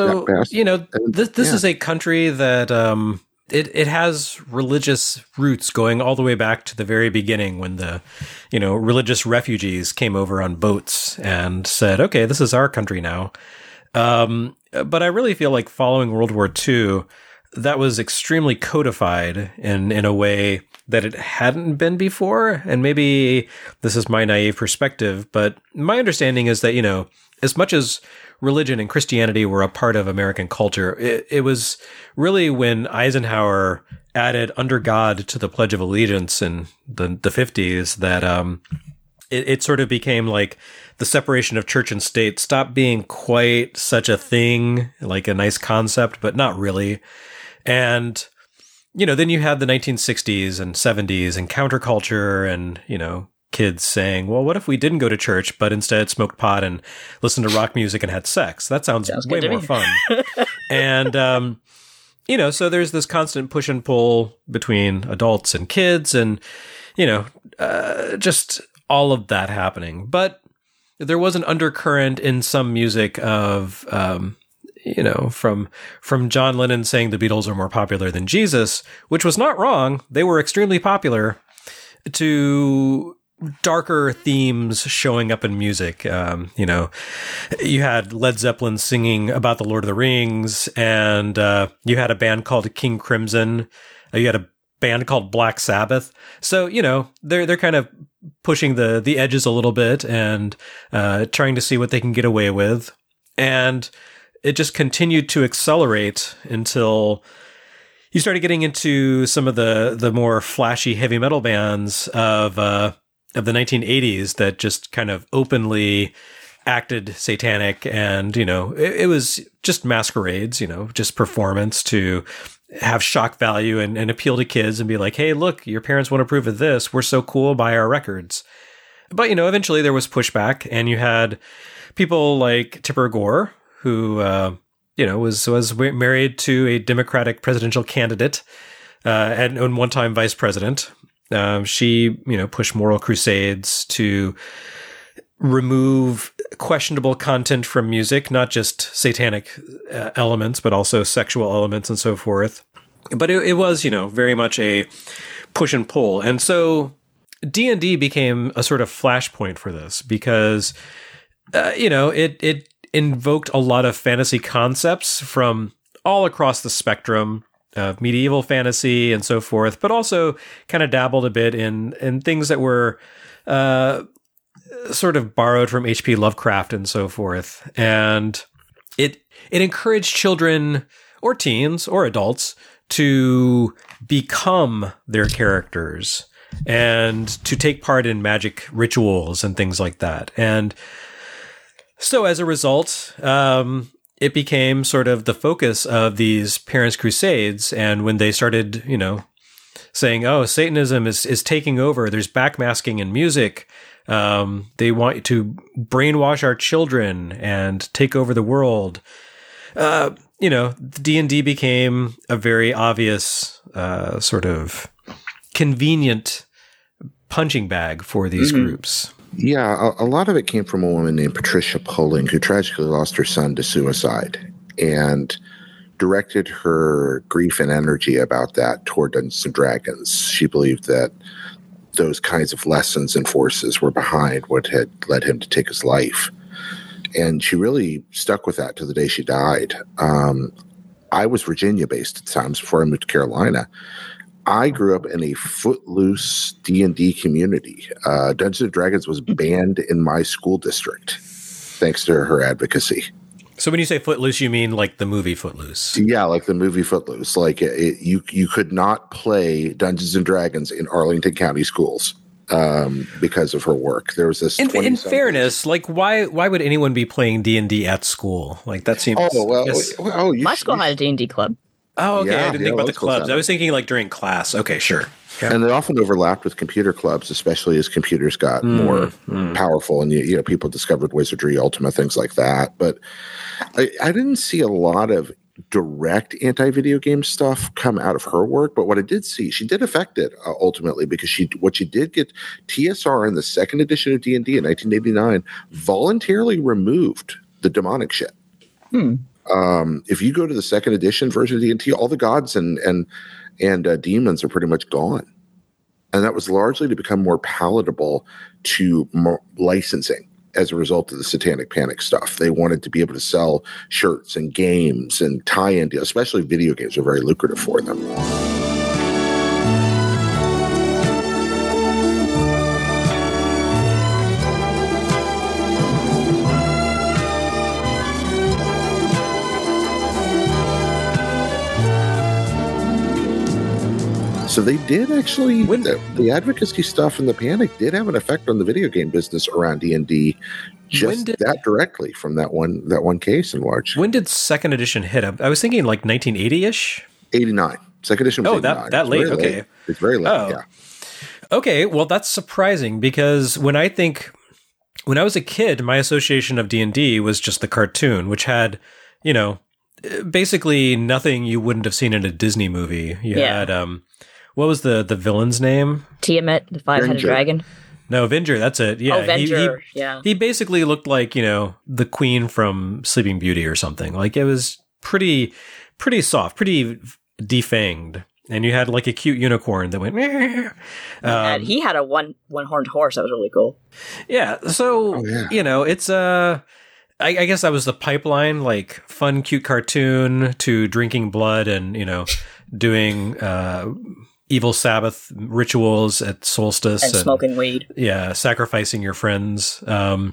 is a country that it has religious roots going all the way back to the very beginning when the religious refugees came over on boats and said, okay, this is our country now. But I really feel like following World War II, that was extremely codified in a way that it hadn't been before. And maybe this is my naive perspective, but my understanding is that, as much as religion and Christianity were a part of American culture, it was really when Eisenhower added under God to the Pledge of Allegiance in the 50s that it sort of became like the separation of church and state stopped being quite such a thing, like a nice concept, but not really. And, then you had the 1960s and 70s and counterculture and, kids saying, well, what if we didn't go to church, but instead smoked pot and listened to rock music and had sex? That sounds way more fun. And, so there's this constant push and pull between adults and kids and, just all of that happening. But there was an undercurrent in some music of, from John Lennon saying the Beatles are more popular than Jesus, which was not wrong. They were extremely popular. to darker themes showing up in music. You know, you had Led Zeppelin singing about the Lord of the Rings, and you had a band called King Crimson. You had a band called Black Sabbath. So, you know, they're kind of pushing the edges a little bit and trying to see what they can get away with. And it just continued to accelerate until you started getting into some of the more flashy heavy metal bands of the 1980s that just kind of openly acted satanic, and, you know, it was just masquerades, you know, just performance to have shock value and appeal to kids and be like, hey, look, your parents won't approve of this. We're so cool, buy our records. But, you know, eventually there was pushback, and you had people like Tipper Gore, who, you know, was married to a Democratic presidential candidate and one time vice president. She, you know, pushed moral crusades to remove questionable content from music, not just satanic elements, but also sexual elements and so forth. But it was, you know, very much a push and pull. And so D&D became a sort of flashpoint for this because, you know, it invoked a lot of fantasy concepts from all across the spectrum of medieval fantasy and so forth, but also kind of dabbled a bit in things that were sort of borrowed from H.P. Lovecraft and so forth. And it encouraged children or teens or adults to become their characters and to take part in magic rituals and things like that. And so as a result, it became sort of the focus of these parents' crusades. And when they started, you know, saying, oh, Satanism is taking over, there's backmasking in music, they want to brainwash our children and take over the world, you know, D&D became a very obvious sort of convenient punching bag for these groups. Yeah, a lot of it came from a woman named Patricia Poling, who tragically lost her son to suicide and directed her grief and energy about that toward Dungeons and Dragons. She believed that those kinds of lessons and forces were behind what had led him to take his life. And she really stuck with that to the day she died. I was Virginia-based at times before I moved to Carolina. I grew up in a footloose D&D community. Dungeons and Dragons was banned in my school district, thanks to her advocacy. So when you say Footloose, you mean like the movie Footloose? Yeah, like the movie Footloose. Like you could not play Dungeons and Dragons in Arlington County schools because of her work. There was this. In fairness, like why would anyone be playing D&D at school? Like that seems. Oh well. My school had a D&D club. Oh, okay. Yeah, I didn't think about the clubs. clubs. I was thinking like during class. Okay, sure. Yeah. And it often overlapped with computer clubs, especially as computers got more powerful and you know people discovered wizardry, Ultima, things like that. But I didn't see a lot of direct anti-video game stuff come out of her work. But what I did see, she did affect it ultimately because she did get TSR in the second edition of D&D in 1989 voluntarily removed the demonic shit. If you go to the second edition version of D&D, all the gods and demons are pretty much gone. And that was largely to become more palatable to licensing as a result of the Satanic Panic stuff. They wanted to be able to sell shirts and games and tie-in deals, especially video games are very lucrative for them. So they did actually, the advocacy stuff and the panic did have an effect on the video game business around D&D, that directly from that one case in large. When did second edition hit? I was thinking like 1980-ish? 89. Second edition was 89. that late? Okay. Late. It's very late, yeah. Okay, well that's surprising because when I was a kid, my association of D&D was just the cartoon, which had, you know, basically nothing you wouldn't have seen in a Disney movie. You had, what was the villain's name? Tiamat, the five-headed dragon. No, Venger, that's it. Yeah, Venger, He basically looked like, you know, the queen from Sleeping Beauty or something. Like it was pretty soft, pretty defanged. And you had like a cute unicorn that went. And he had a one-horned horse that was really cool. Yeah. So, Oh, yeah. you know, it's I guess that was the pipeline, like fun, cute cartoon to drinking blood and, you know, doing evil Sabbath rituals at solstice. And smoking weed. Yeah. Sacrificing your friends.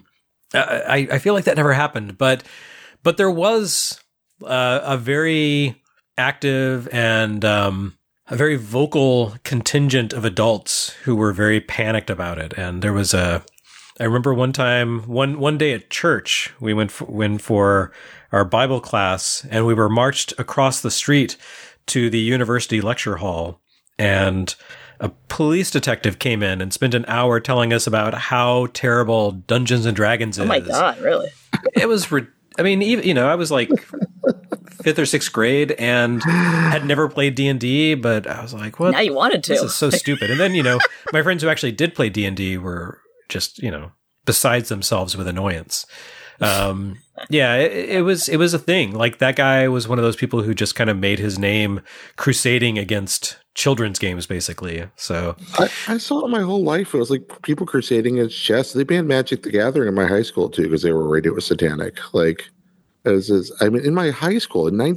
I feel like that never happened, but there was a very active and a very vocal contingent of adults who were very panicked about it. And there was I remember one time, one day at church, we went for our Bible class, and we were marched across the street to the university lecture hall, and a police detective came in and spent an hour telling us about how terrible Dungeons and Dragons is. Oh my God, really? It was, I mean, even, you know, I was like 5th or 6th grade and had never played D&D, but I was like, what? Now you wanted to. This is so stupid. And then, you know, my friends who actually did play D&D were just, you know, besides themselves with annoyance. Yeah, it was a thing. Like, that guy was one of those people who just kind of made his name crusading against children's games, basically. So I saw it my whole life. It was like people crusading against chess. They banned Magic the Gathering in my high school too because they were worried it was satanic. Like, I mean, in my high school in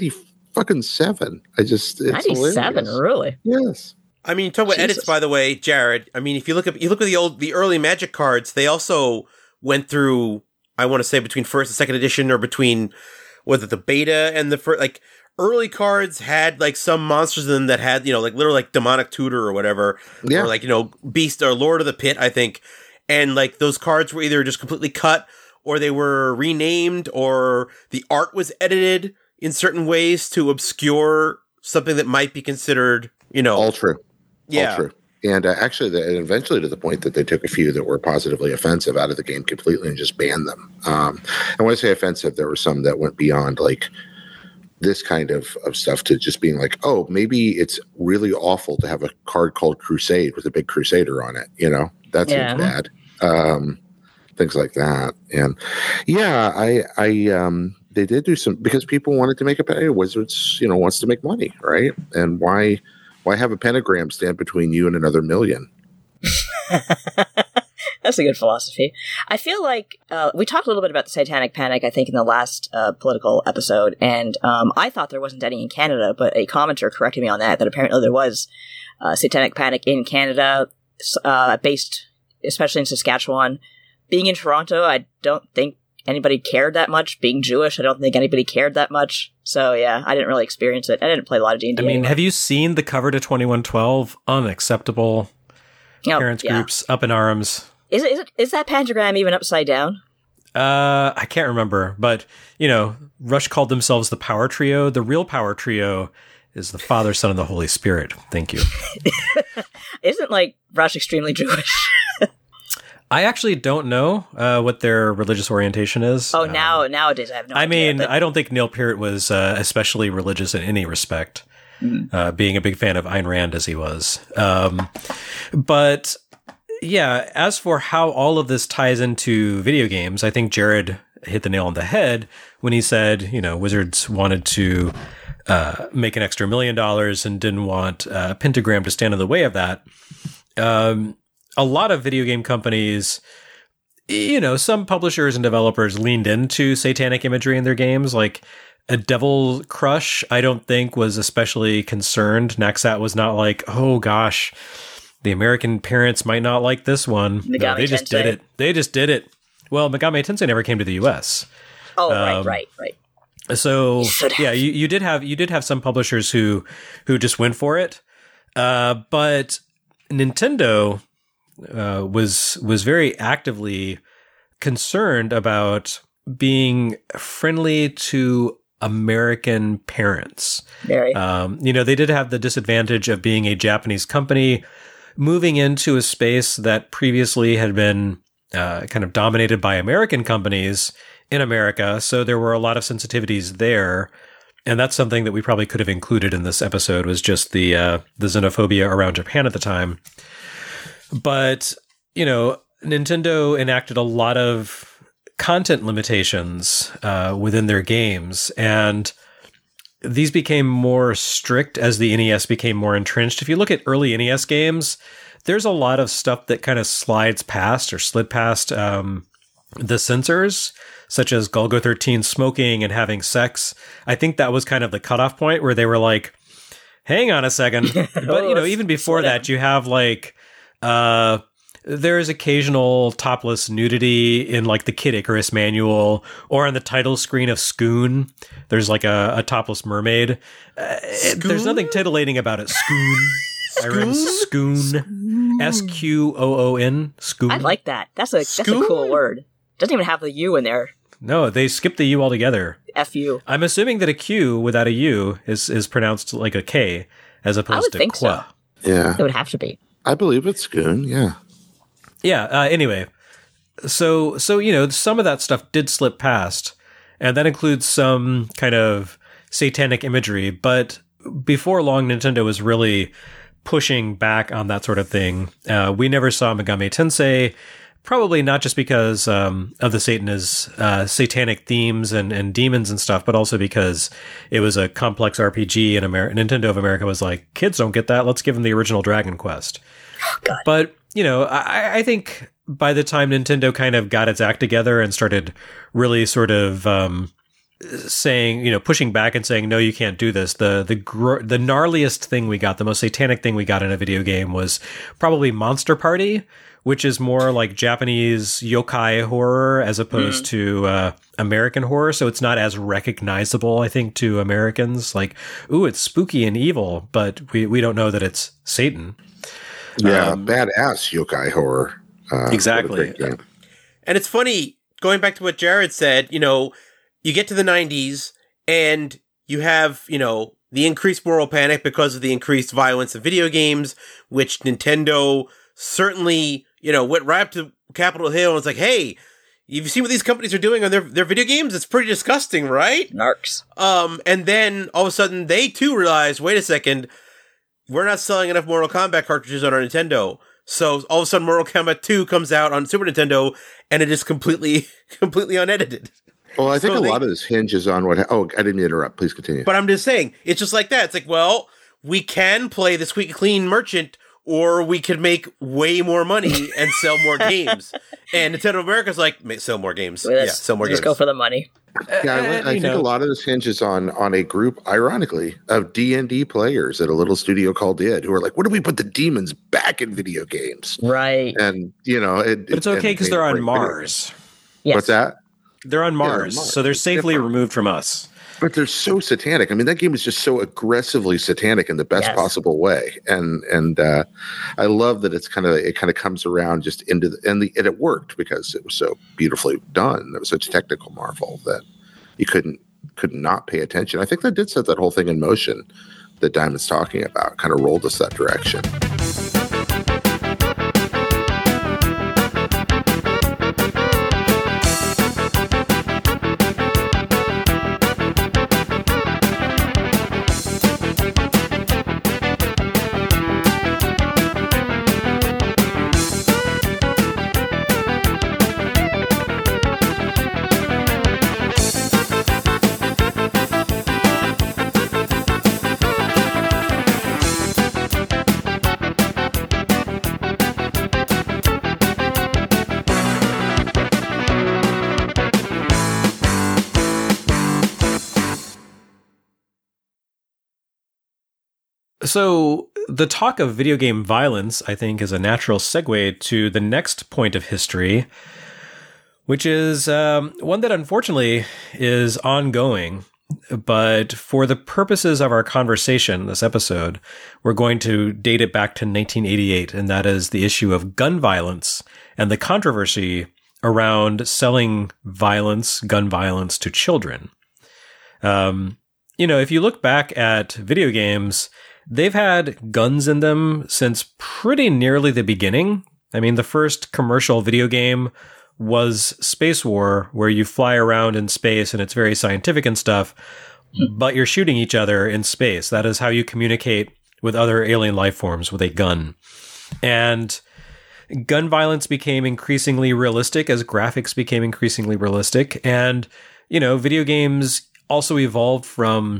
'97, it's 97, hilarious. really? Yes. I mean, talk about Jesus. edits, by the way, Jared. I mean, if you look at the early Magic cards, they also went through, I want to say, between first and second edition, or between, was it the beta and the first, like, early cards had like some monsters in them that had, you know, like literally like demonic tutor or whatever, Yeah. or like, you know, beast or Lord of the Pit, I think. And like those cards were either just completely cut, or they were renamed, or the art was edited in certain ways to obscure something that might be considered, you know, All true. yeah. All true. And actually, and eventually to the point that they took a few that were positively offensive out of the game completely and just banned them. And when I say offensive, there were some that went beyond like this kind of stuff to just being like, oh, maybe it's really awful to have a card called Crusade with a big Crusader on it. You know, that seems bad. Things like that. And yeah, they did do some, because people wanted to make a penny. Wizards, you know, wants to make money, right? And why have a pentagram stand between you and another million? That's a good philosophy. I feel like we talked a little bit about the Satanic Panic, I think, in the last political episode, and I thought there wasn't any in Canada, but a commenter corrected me on that apparently there was Satanic Panic in Canada, based especially in Saskatchewan. Being in Toronto, I don't think anybody cared that much. Being Jewish, I don't think anybody cared that much. So yeah, I didn't really experience it. I didn't play a lot of D&D. I mean, anymore. have you seen the cover to 2112? Unacceptable. Parents groups up in arms. Is that pentagram even upside down? I can't remember, but you know, Rush called themselves the Power Trio. The real Power Trio is the Father, Son, and the Holy Spirit. Thank you. Isn't like Rush extremely Jewish? I actually don't know what their religious orientation is. Oh, nowadays I have no idea. I mean, but- I don't think Neil Peart was especially religious in any respect, being a big fan of Ayn Rand as he was. But yeah, as for how all of this ties into video games, I think Jared hit the nail on the head when he said, you know, Wizards wanted to make an extra $1 million and didn't want Pentagram to stand in the way of that. A lot of video game companies, you know, some publishers and developers leaned into satanic imagery in their games. Like a Devil Crush, I don't think was especially concerned. Naxat was not like, oh gosh, the American parents might not like this one. No, they just did it. They just did it. Well, Megami Tensei never came to the US. Oh, right. So yeah, you did have some publishers who just went for it. But Nintendo was very actively concerned about being friendly to American parents. Very. You know, they did have the disadvantage of being a Japanese company moving into a space that previously had been kind of dominated by American companies in America. So there were a lot of sensitivities there. And that's something that we probably could have included in this episode, was just the xenophobia around Japan at the time. But, you know, Nintendo enacted a lot of content limitations within their games. And these became more strict as the NES became more entrenched. If you look at early NES games, there's a lot of stuff that kind of slides past or slid past the censors, such as Golgo 13 smoking and having sex. I think that was kind of the cutoff point where they were like, hang on a second. But, you know, even before that, you have like, there is occasional topless nudity in like the Kid Icarus manual or on the title screen of Scoon. There's like a topless mermaid. There's nothing titillating about it. Scoon. I read Scoon. Sqoon. Scoon. I like that. That's a cool word. Doesn't even have the U in there. No, they skipped the U altogether. F-U. I'm assuming that a Q without a U is pronounced like a K as opposed to think qua. so. Yeah. It would have to be. I believe it's Goon, yeah. Yeah, anyway. So you know, some of that stuff did slip past, and that includes some kind of satanic imagery, but before long, Nintendo was really pushing back on that sort of thing. We never saw Megami Tensei, probably not just because of the satanic themes and demons and stuff, but also because it was a complex RPG, and Nintendo of America was like, kids don't get that, let's give them the original Dragon Quest. Oh, God. But, you know, I think by the time Nintendo kind of got its act together and started really sort of saying, you know, pushing back and saying, no, you can't do this, the gnarliest thing we got, the most satanic thing we got in a video game was probably Monster Party, which is more like Japanese yokai horror as opposed to American horror. So it's not as recognizable, I think, to Americans. Like, ooh, it's spooky and evil, but we don't know that it's Satan. Yeah, badass yokai horror. Exactly. And it's funny, going back to what Jared said, you know, you get to the 90s and you have, you know, the increased moral panic because of the increased violence of video games, which Nintendo certainly, you know, went right up to Capitol Hill and was like, hey, you've seen what these companies are doing on their video games? It's pretty disgusting, right? Narcs. And then all of a sudden they too realized, wait a second, we're not selling enough Mortal Kombat cartridges on our Nintendo. So all of a sudden Mortal Kombat 2 comes out on Super Nintendo and it is completely unedited. Well, I think a lot of this hinges on what... Oh, I didn't mean to interrupt. Please continue. But I'm just saying, it's just like that. It's like, well, we can play the Squeaky Clean Merchant, or we could make way more money and sell more games. And Nintendo of America's like, sell more games. Sell more games. Just go for the money. Yeah, I think a lot of this hinges on a group, ironically, of D&D players at a little studio called id, who are like, what do we put the demons back in video games? Right. And, you know... But it's okay because they're on Mars. Yes. What's that? They're on Mars, they're on Mars. So they're safely removed from us. But they're so satanic. I mean, that game is just so aggressively satanic in the best possible way, and I love that it kind of comes around just into and it worked because it was so beautifully done. It was such a technical marvel that you could not pay attention. I think that did set that whole thing in motion that Diamond's talking about. Kind of rolled us that direction. So the talk of video game violence, I think, is a natural segue to the next point of history, which is one that unfortunately is ongoing. But for the purposes of our conversation, this episode, we're going to date it back to 1988, and that is the issue of gun violence and the controversy around selling gun violence to children. You know, if you look back at video games, they've had guns in them since pretty nearly the beginning. I mean, the first commercial video game was Space War, where you fly around in space and it's very scientific and stuff, but you're shooting each other in space. That is how you communicate with other alien life forms, with a gun. And gun violence became increasingly realistic as graphics became increasingly realistic. And, you know, video games also evolved from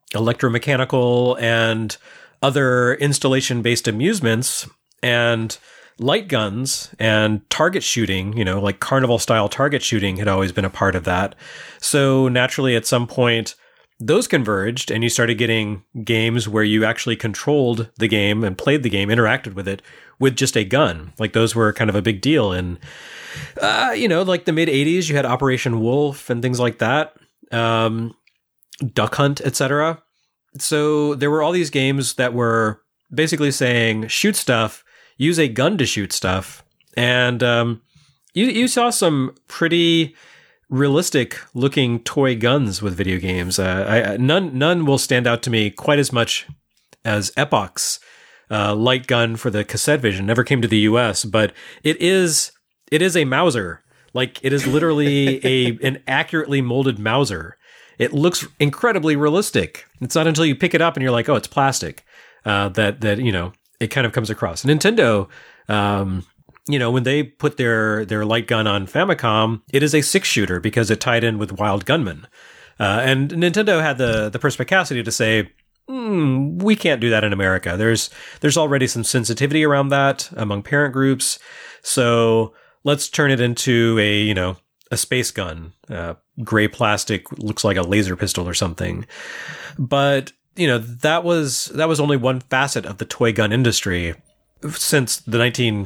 electromechanical and other installation-based amusements, and light guns and target shooting, like carnival-style target shooting had always been a part of that. So naturally, at some point, those converged, and you started getting games where you actually controlled the game and played the game, interacted with it with just a gun. Like those were kind of a big deal. And, like the mid-'80s, you had Operation Wolf and things like that, Duck Hunt, etc. So there were all these games that were basically saying, shoot stuff, use a gun to shoot stuff. And you saw some pretty realistic looking toy guns with video games. None will stand out to me quite as much as Epoch's light gun for the CassetteVision. Never came to the US, but it is a Mauser. Like it is literally an accurately molded Mauser. It looks incredibly realistic. It's not until you pick it up and you're like, oh, it's plastic, that it kind of comes across. Nintendo, when they put their light gun on Famicom, it is a 6-shooter because it tied in with Wild Gunman. And Nintendo had the perspicacity to say, we can't do that in America. There's already some sensitivity around that among parent groups. So let's turn it into a space gun, gray plastic, looks like a laser pistol or something. But, that was only one facet of the toy gun industry since the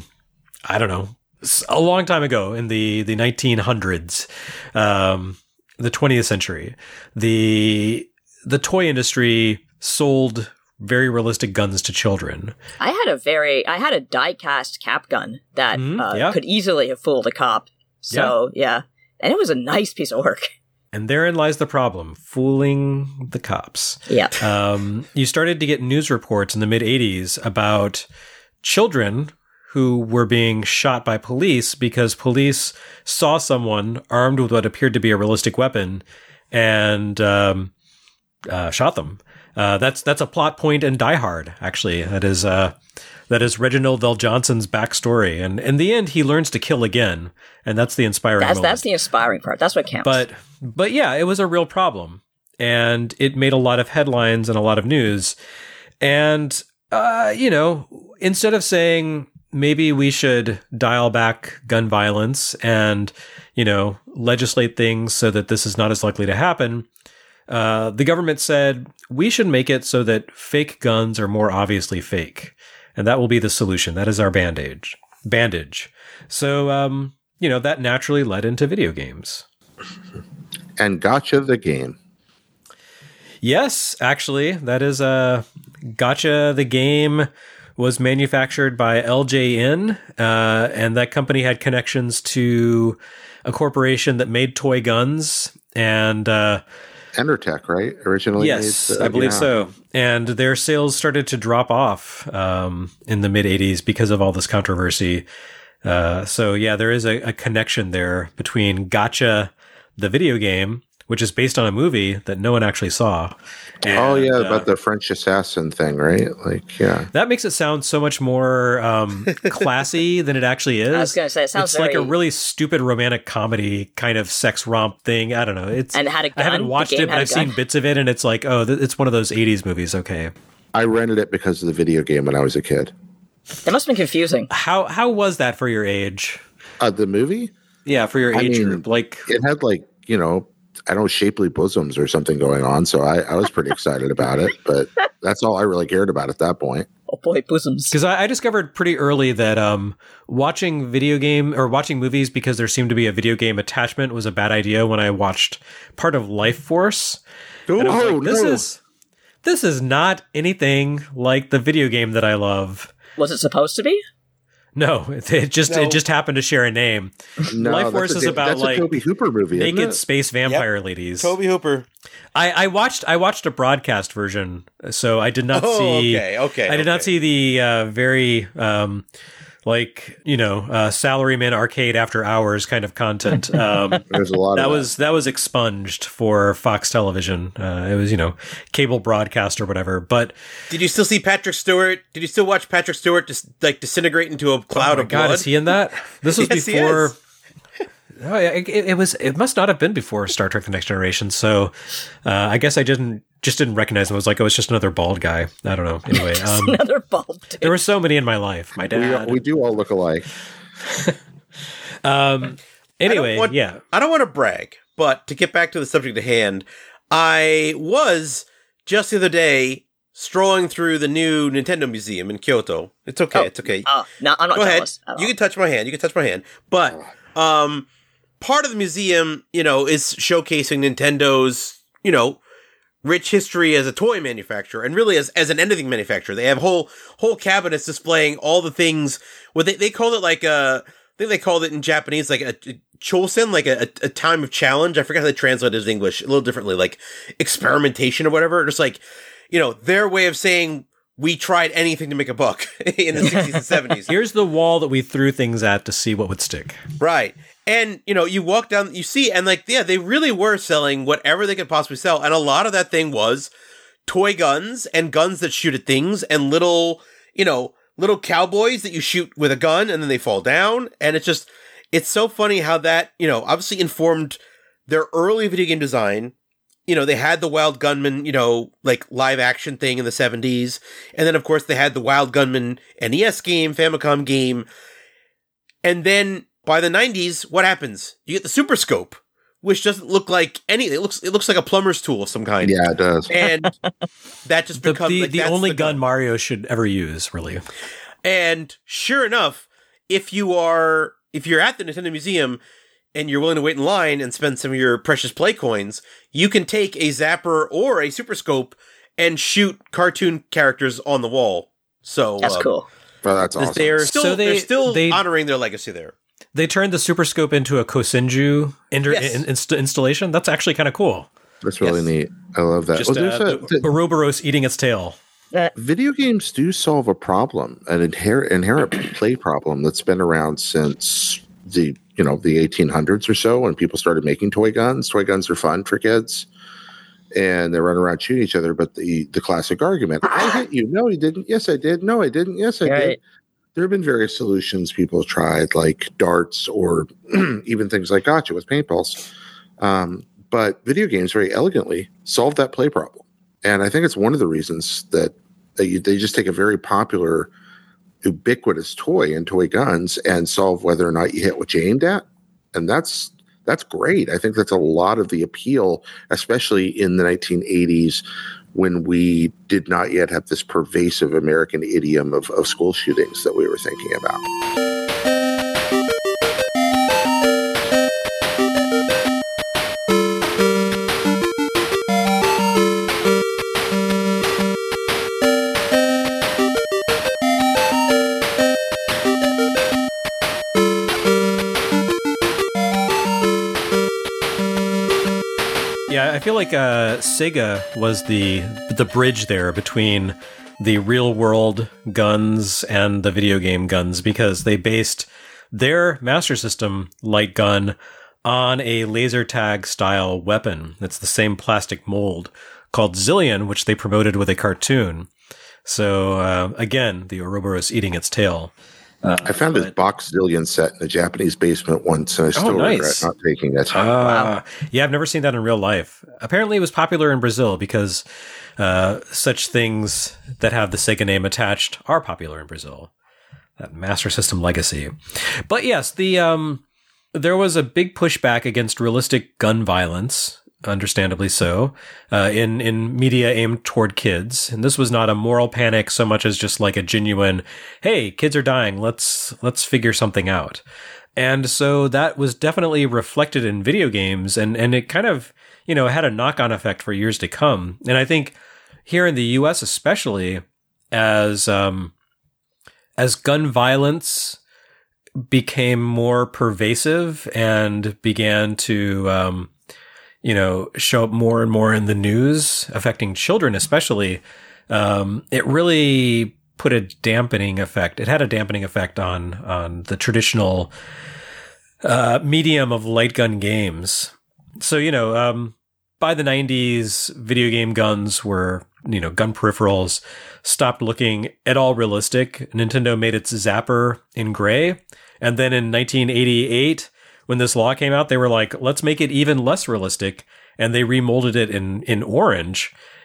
a long time ago in the 1900s, the 20th century, the toy industry sold very realistic guns to children. I had a die-cast cap gun that could easily have fooled a cop. So, yeah. And it was a nice piece of work. And therein lies the problem, fooling the cops. Yeah. You started to get news reports in the mid-'80s about children who were being shot by police because police saw someone armed with what appeared to be a realistic weapon and shot them. That's a plot point in Die Hard, actually. That is Reginald VelJohnson's backstory. And in the end, he learns to kill again. And that's the inspiring moment. That's the inspiring part. That's what counts. But yeah, it was a real problem. And it made a lot of headlines and a lot of news. And, instead of saying maybe we should dial back gun violence and, legislate things so that this is not as likely to happen, the government said we should make it so that fake guns are more obviously fake. And that will be the solution. That is our bandage. So, that naturally led into video games. And Gotcha the game. Yes, actually, that is Gotcha the game was manufactured by LJN, and that company had connections to a corporation that made toy guns and Endertech, right? Originally, yes, I believe so. And their sales started to drop off in the mid '80s because of all this controversy. So yeah, there is a connection there between Gotcha, the video game, which is based on a movie that no one actually saw. And, about the French assassin thing, right? Like, yeah. That makes it sound so much more classy than it actually is. I was going to say, it sounds like a really stupid romantic comedy kind of sex romp thing. I don't know. And had a gun. I haven't watched it, but I've seen bits of it, and it's like, it's one of those 80s movies. Okay. I rented it because of the video game when I was a kid. That must have been confusing. How was that for your age? The movie? Yeah, for your age group. Like, it had shapely bosoms or something going on, so I was pretty excited about it, but that's all I really cared about at that point. Oh boy, bosoms. Because I discovered pretty early that watching movies because there seemed to be a video game attachment was a bad idea when I watched part of Life Force. This is not anything like the video game that I love. Was it supposed to be? No, it just happened to share a name. No, Life Force is about a Tobe Hooper movie, naked space vampire ladies. Tobe Hooper. I watched a broadcast version, so I did not see. Okay. I did not see the very salaryman arcade after hours kind of content. There's a lot of that was expunged for Fox Television. It was cable broadcast or whatever. But did you still see Patrick Stewart? Did you still watch Patrick Stewart just disintegrate into a cloud of blood? God, is he in that? This was before. Oh yeah, it must not have been before Star Trek: The Next Generation. So I guess I didn't just didn't recognize him. I was like, oh, it's just another bald guy. I don't know. Anyway, Another bald dude. there were so many in my life. My dad. We do all look alike. Anyway, I don't want to brag, but to get back to the subject at hand, I was just the other day strolling through the new Nintendo Museum in Kyoto. It's okay. It's okay. No, I'm not Go jealous. ahead. You can touch my hand. But part of the museum, is showcasing Nintendo's, rich history as a toy manufacturer and really as an anything manufacturer. They have whole cabinets displaying all the things. What they called it like I think they called it in Japanese like a chosen, like a time of challenge. I forgot how they translate it in English a little differently, like experimentation or whatever. Just like, their way of saying we tried anything to make a buck in the 60s and 70s. Here's the wall that we threw things at to see what would stick. Right. And, you walk down, you see, and they really were selling whatever they could possibly sell. And a lot of that thing was toy guns and guns that shoot at things and little cowboys that you shoot with a gun and then they fall down. And it's so funny how that, obviously informed their early video game design. They had the Wild Gunman, like live action thing in the 70s. And then, of course, they had the Wild Gunman NES game, Famicom game. And then by the 90s, what happens? You get the Super Scope, which doesn't look like anything. It looks like a plumber's tool of some kind. Yeah, it does. And that just becomes the only gun Mario should ever use, really. And sure enough, if you're at the Nintendo Museum and you're willing to wait in line and spend some of your precious play coins, you can take a zapper or a Super Scope and shoot cartoon characters on the wall. So that's cool. Well, that's awesome. They're still honoring their legacy there. They turned the Super Scope into a Kosenju installation. That's actually kind of cool. That's really neat. I love that. Just Ouroboros eating its tail. Video games do solve a problem, an inherent play problem that's been around since the 1800s or so, when people started making toy guns. Toy guns are fun for kids, and they run around shooting each other. But the classic argument: "I hit you. No, you didn't. Yes, I did. No, I didn't. Yes, I did." There have been various solutions people have tried, like darts or even things like gotcha with paintballs. But video games very elegantly solve that play problem. And I think it's one of the reasons that they just take a very popular, ubiquitous toy and toy guns and solve whether or not you hit what you aimed at. And that's great. I think that's a lot of the appeal, especially in the 1980s, when we did not yet have this pervasive American idiom of school shootings that we were thinking about. Yeah, I feel like Sega was the bridge there between the real world guns and the video game guns, because they based their Master System light gun on a laser tag style weapon. It's the same plastic mold called Zillion, which they promoted with a cartoon. So again, the Ouroboros eating its tail. I found his box Zillion set in the Japanese basement once, and I still regret not taking it. Wow. Yeah, I've never seen that in real life. Apparently, it was popular in Brazil because such things that have the Sega name attached are popular in Brazil. That Master System legacy. But yes, there was a big pushback against realistic gun violence, understandably so, in media aimed toward kids. And this was not a moral panic so much as just like a genuine, hey, kids are dying, let's figure something out. And so that was definitely reflected in video games, and it kind of, had a knock-on effect for years to come. And I think here in the US especially, as gun violence became more pervasive and began to show up more and more in the news, affecting children especially, it really put a dampening effect. It had a dampening effect on the traditional medium of light gun games. So, by the 90s, video game guns were, gun peripherals stopped looking at all realistic. Nintendo made its Zapper in gray. And then in 1988, when this law came out, they were like, let's make it even less realistic. And they remolded it in orange.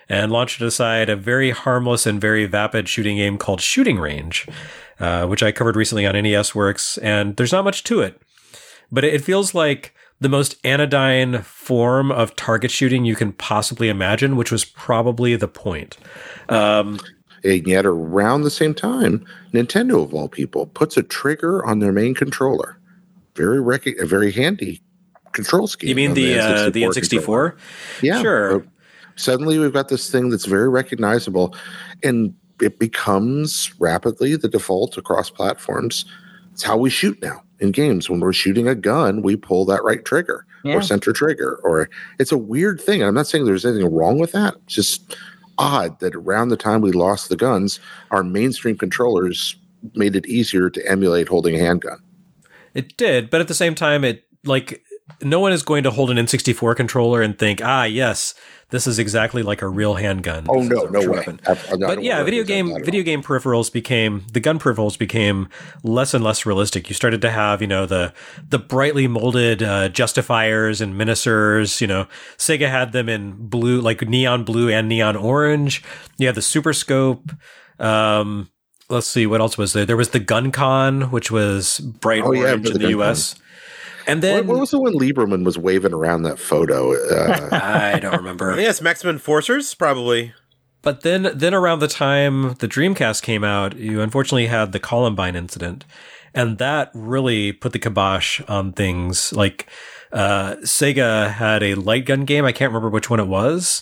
and launched aside a very harmless and very vapid shooting game called Shooting Range, which I covered recently on NES Works, and there's not much to it. But it feels like the most anodyne form of target shooting you can possibly imagine, which was probably the point. And yet around the same time, Nintendo, of all people, puts a trigger on their main controller. A very handy control scheme. You mean the N64? Controller. Yeah. Sure. Suddenly we've got this thing that's very recognizable, and it becomes rapidly the default across platforms. It's how we shoot now in games. When we're shooting a gun, we pull that right trigger or center trigger, or it's a weird thing. I'm not saying there's anything wrong with that. It's just odd that around the time we lost the guns, our mainstream controllers made it easier to emulate holding a handgun. It did, but at the same time, no one is going to hold an N64 controller and think, yes, this is exactly like a real handgun. Oh, no way. But yeah, video game peripherals the gun peripherals became less and less realistic. You started to have, the brightly molded justifiers and miniatures. Sega had them in blue, like neon blue and neon orange. You had the Super Scope. Let's see, what else was there? There was the GunCon, which was bright orange in the US. And then what was the one Lieberman was waving around that photo? I don't remember. Yes, Maximum Enforcers, probably. But then around the time the Dreamcast came out, you unfortunately had the Columbine incident. And that really put the kibosh on things. Like, Sega had a light gun game. I can't remember which one it was.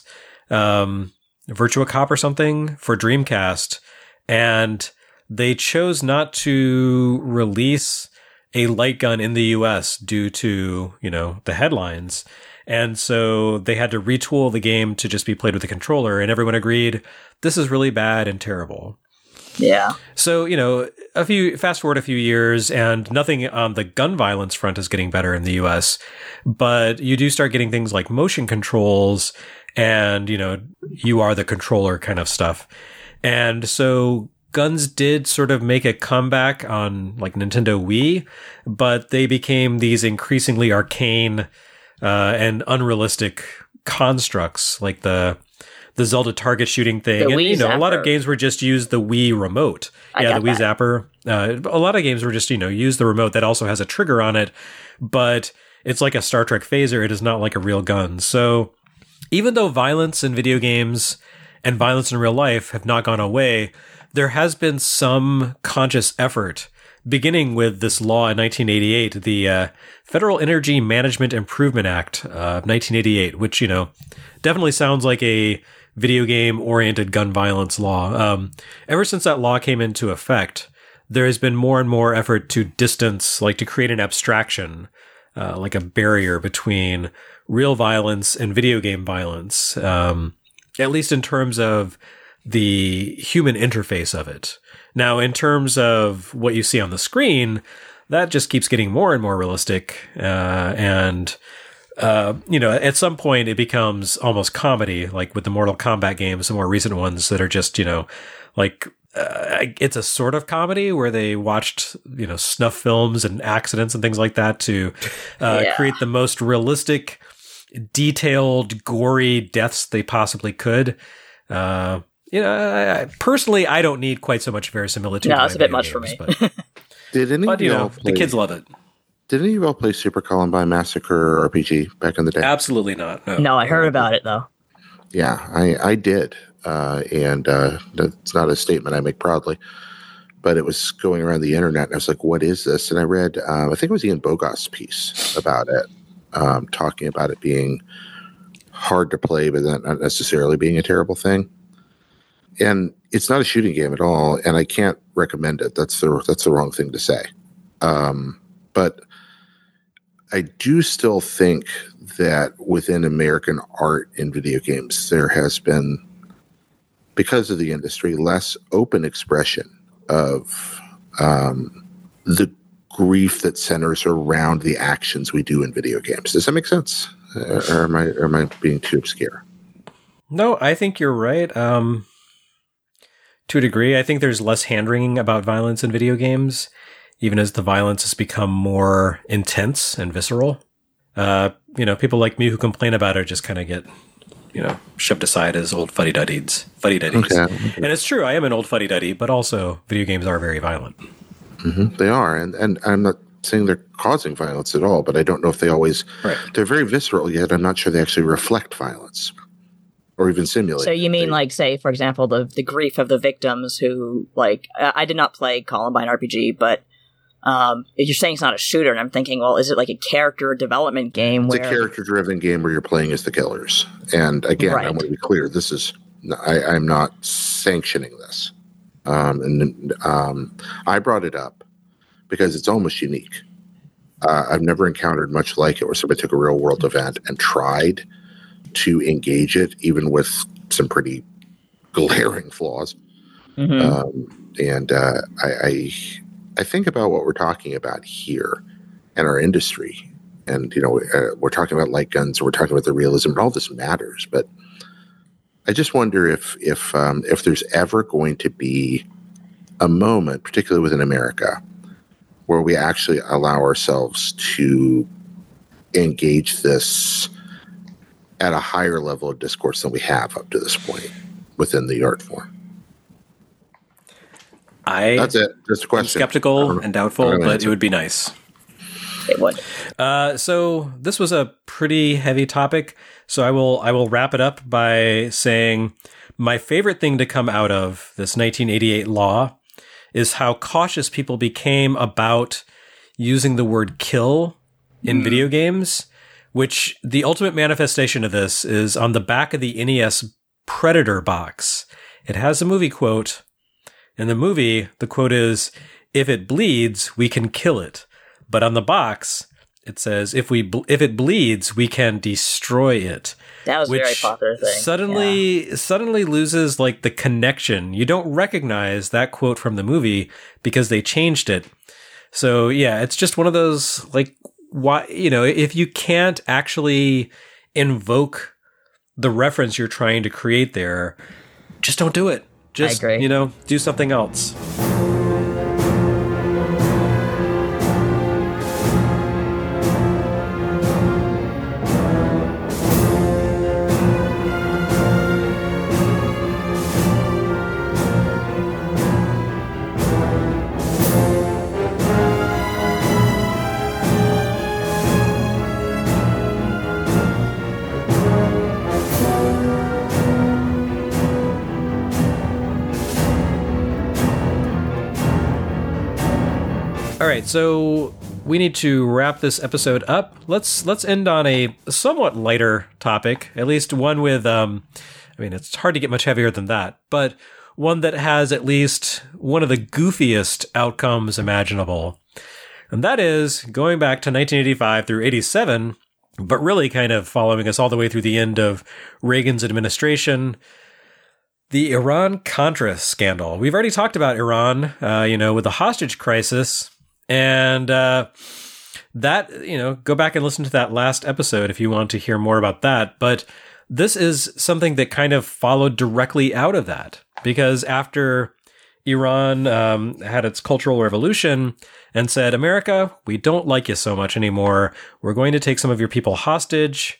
Virtua Cop or something for Dreamcast. And they chose not to release a light gun in the US due to, the headlines. And so they had to retool the game to just be played with a controller, and everyone agreed this is really bad and terrible. Yeah. So, fast forward a few years, and nothing on the gun violence front is getting better in the US, but you do start getting things like motion controls and, you are the controller kind of stuff. And so guns did sort of make a comeback on like Nintendo Wii, but they became these increasingly arcane and unrealistic constructs, like the Zelda target shooting thing. And, a lot of games were just use the Wii remote. The Wii Zapper. A lot of games were just, use the remote that also has a trigger on it, but it's like a Star Trek phaser. It is not like a real gun. So even though violence in video games and violence in real life have not gone away, there has been some conscious effort, beginning with this law in 1988, the Federal Energy Management Improvement Act of 1988, which, definitely sounds like a video game-oriented gun violence law. Ever since that law came into effect, there has been more and more effort to distance, like to create an abstraction, like a barrier between real violence and video game violence, at least in terms of the human interface of it. Now, in terms of what you see on the screen, that just keeps getting more and more realistic. At some point it becomes almost comedy, like with the Mortal Kombat games, the more recent ones that are just, it's a sort of comedy where they watched, snuff films and accidents and things like that to create the most realistic, detailed, gory deaths they possibly could. Personally, I don't need quite so much verisimilitude. No, it's a bit much for me. But, did any of you the kids love it. Did any of y'all play Super Columbine Massacre RPG back in the day? Absolutely not. No, I heard about it though. Yeah, I did. And it's not a statement I make proudly, but it was going around the internet, and I was like, what is this? And I read, I think it was Ian Bogost's piece about it, talking about it being hard to play, but not necessarily being a terrible thing. And it's not a shooting game at all, and I can't recommend it. That's the wrong thing to say. But I do still think that within American art in video games, there has been, because of the industry, less open expression of the grief that centers around the actions we do in video games. Does that make sense? Or am I being too obscure? No, I think you're right. To a degree, I think there's less hand-wringing about violence in video games, even as the violence has become more intense and visceral. People like me who complain about it just kind of get shoved aside as old fuddy-duddies. Okay. And it's true, I am an old fuddy-duddy, but also video games are very violent. They are, and I'm not saying they're causing violence at all, but I don't know if they always. Right. They're very visceral, yet I'm not sure they actually reflect violence or even simulate. So you mean, They- like, say, for example, the grief of the victims who, like, I did not play Columbine RPG, but you're saying it's not a shooter, and I'm thinking, well, is it like a character development game It's where a character-driven game where you're playing as the killers. And again, Right. I want to be clear: this is I'm not sanctioning this. I brought it up because it's almost unique. I've never encountered much like it, where somebody took a real-world event and tried to engage it, even with some pretty glaring flaws. I think about what we're talking about here in our industry, and we're talking about light guns, we're talking about the realism, and all this matters. But I just wonder if there's ever going to be a moment, particularly within America, where we actually allow ourselves to engage this at a higher level of discourse than we have up to this point within the art form. That's it. Just a I'm question. skeptical and doubtful, don't know but answer. it would be nice. it would. So this was a pretty heavy topic, so I will wrap it up by saying my favorite thing to come out of this 1988 law is how cautious people became about using the word kill in video games, which the ultimate manifestation of this is on the back of the NES Predator box. It has a movie quote. In the movie, the quote is, "If it bleeds, we can kill it." But on the box, it says, if it bleeds, we can destroy it. That was a very popular thing. Suddenly loses like the connection. You don't recognize that quote from the movie because they changed it. So yeah, it's just one of those, like, why, if you can't actually invoke the reference you're trying to create there, just don't do it. Just, I agree. Do something else. All right, so we need to wrap this episode up. Let's end on a somewhat lighter topic, at least one with it's hard to get much heavier than that, but one that has at least one of the goofiest outcomes imaginable. And that is going back to 1985 through 87, but really kind of following us all the way through the end of Reagan's administration. The Iran-Contra scandal. We've already talked about Iran, with the hostage crisis. And that, go back and listen to that last episode if you want to hear more about that. But this is something that kind of followed directly out of that. Because after Iran had its cultural revolution and said, America, we don't like you so much anymore. We're going to take some of your people hostage.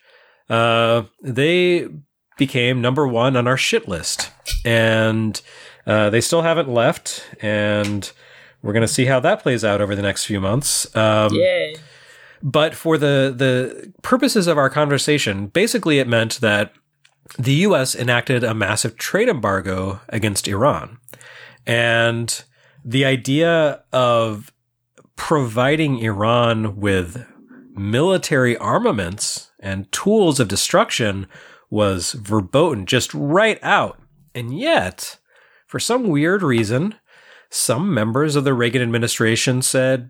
They became number one on our shit list. And they still haven't left. And we're going to see how that plays out over the next few months. Yay. But for the purposes of our conversation, basically it meant that the U.S. enacted a massive trade embargo against Iran. And the idea of providing Iran with military armaments and tools of destruction was verboten, just right out. And yet, for some weird reason, some members of the Reagan administration said,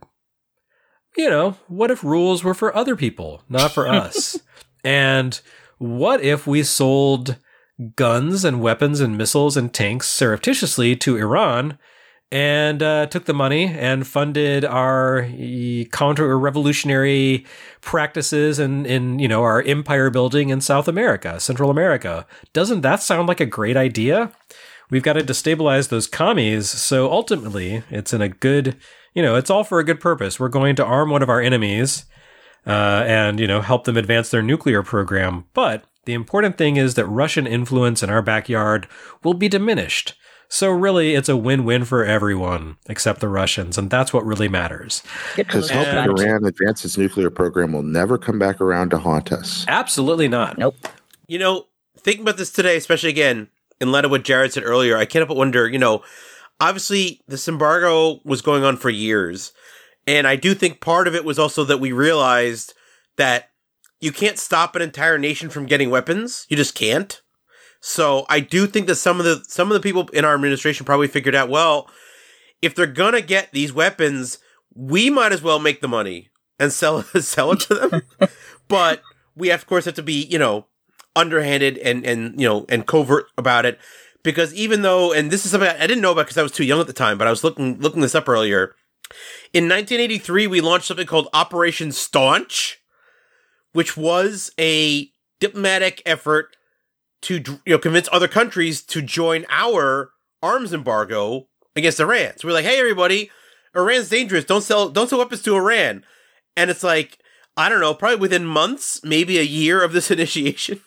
what if rules were for other people, not for us? And what if we sold guns and weapons and missiles and tanks surreptitiously to Iran and took the money and funded our counter-revolutionary practices in our empire building in South America, Central America? Doesn't that sound like a great idea? We've got to destabilize those commies. So ultimately, it's in a good, it's all for a good purpose. We're going to arm one of our enemies and help them advance their nuclear program. But The important thing is that Russian influence in our backyard will be diminished. So really, it's a win-win for everyone except the Russians, and that's what really matters. Because helping Iran advance its nuclear program will never come back around to haunt us. Absolutely not. Nope. You know, thinking about this today, especially again, in light of what Jared said earlier, I can't help but wonder, you know, obviously this embargo was going on for years. And I do think part of it was also that we realized that you can't stop an entire nation from getting weapons. You just can't. So I do think that some of the people in our administration probably figured out, well, if they're gonna get these weapons, we might as well make the money and sell it to them. But we of course have to be, you know, underhanded and you know, and covert about it, because even though, and this is something I didn't know about because I was too young at the time, but I was looking this up earlier. In 1983, we launched something called Operation Staunch, which was a diplomatic effort to, you know, convince other countries to join our arms embargo against Iran. So we're like, hey, everybody, Iran's dangerous. Don't sell weapons to Iran. And it's like, I don't know, probably within months, maybe a year of this initiation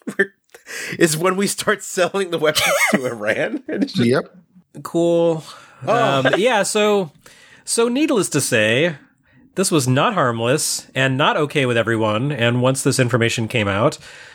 is when we start selling the weapons to Iran. Yep. Cool. Yeah, so needless to say, this was not harmless and not okay with everyone. And once this information came out,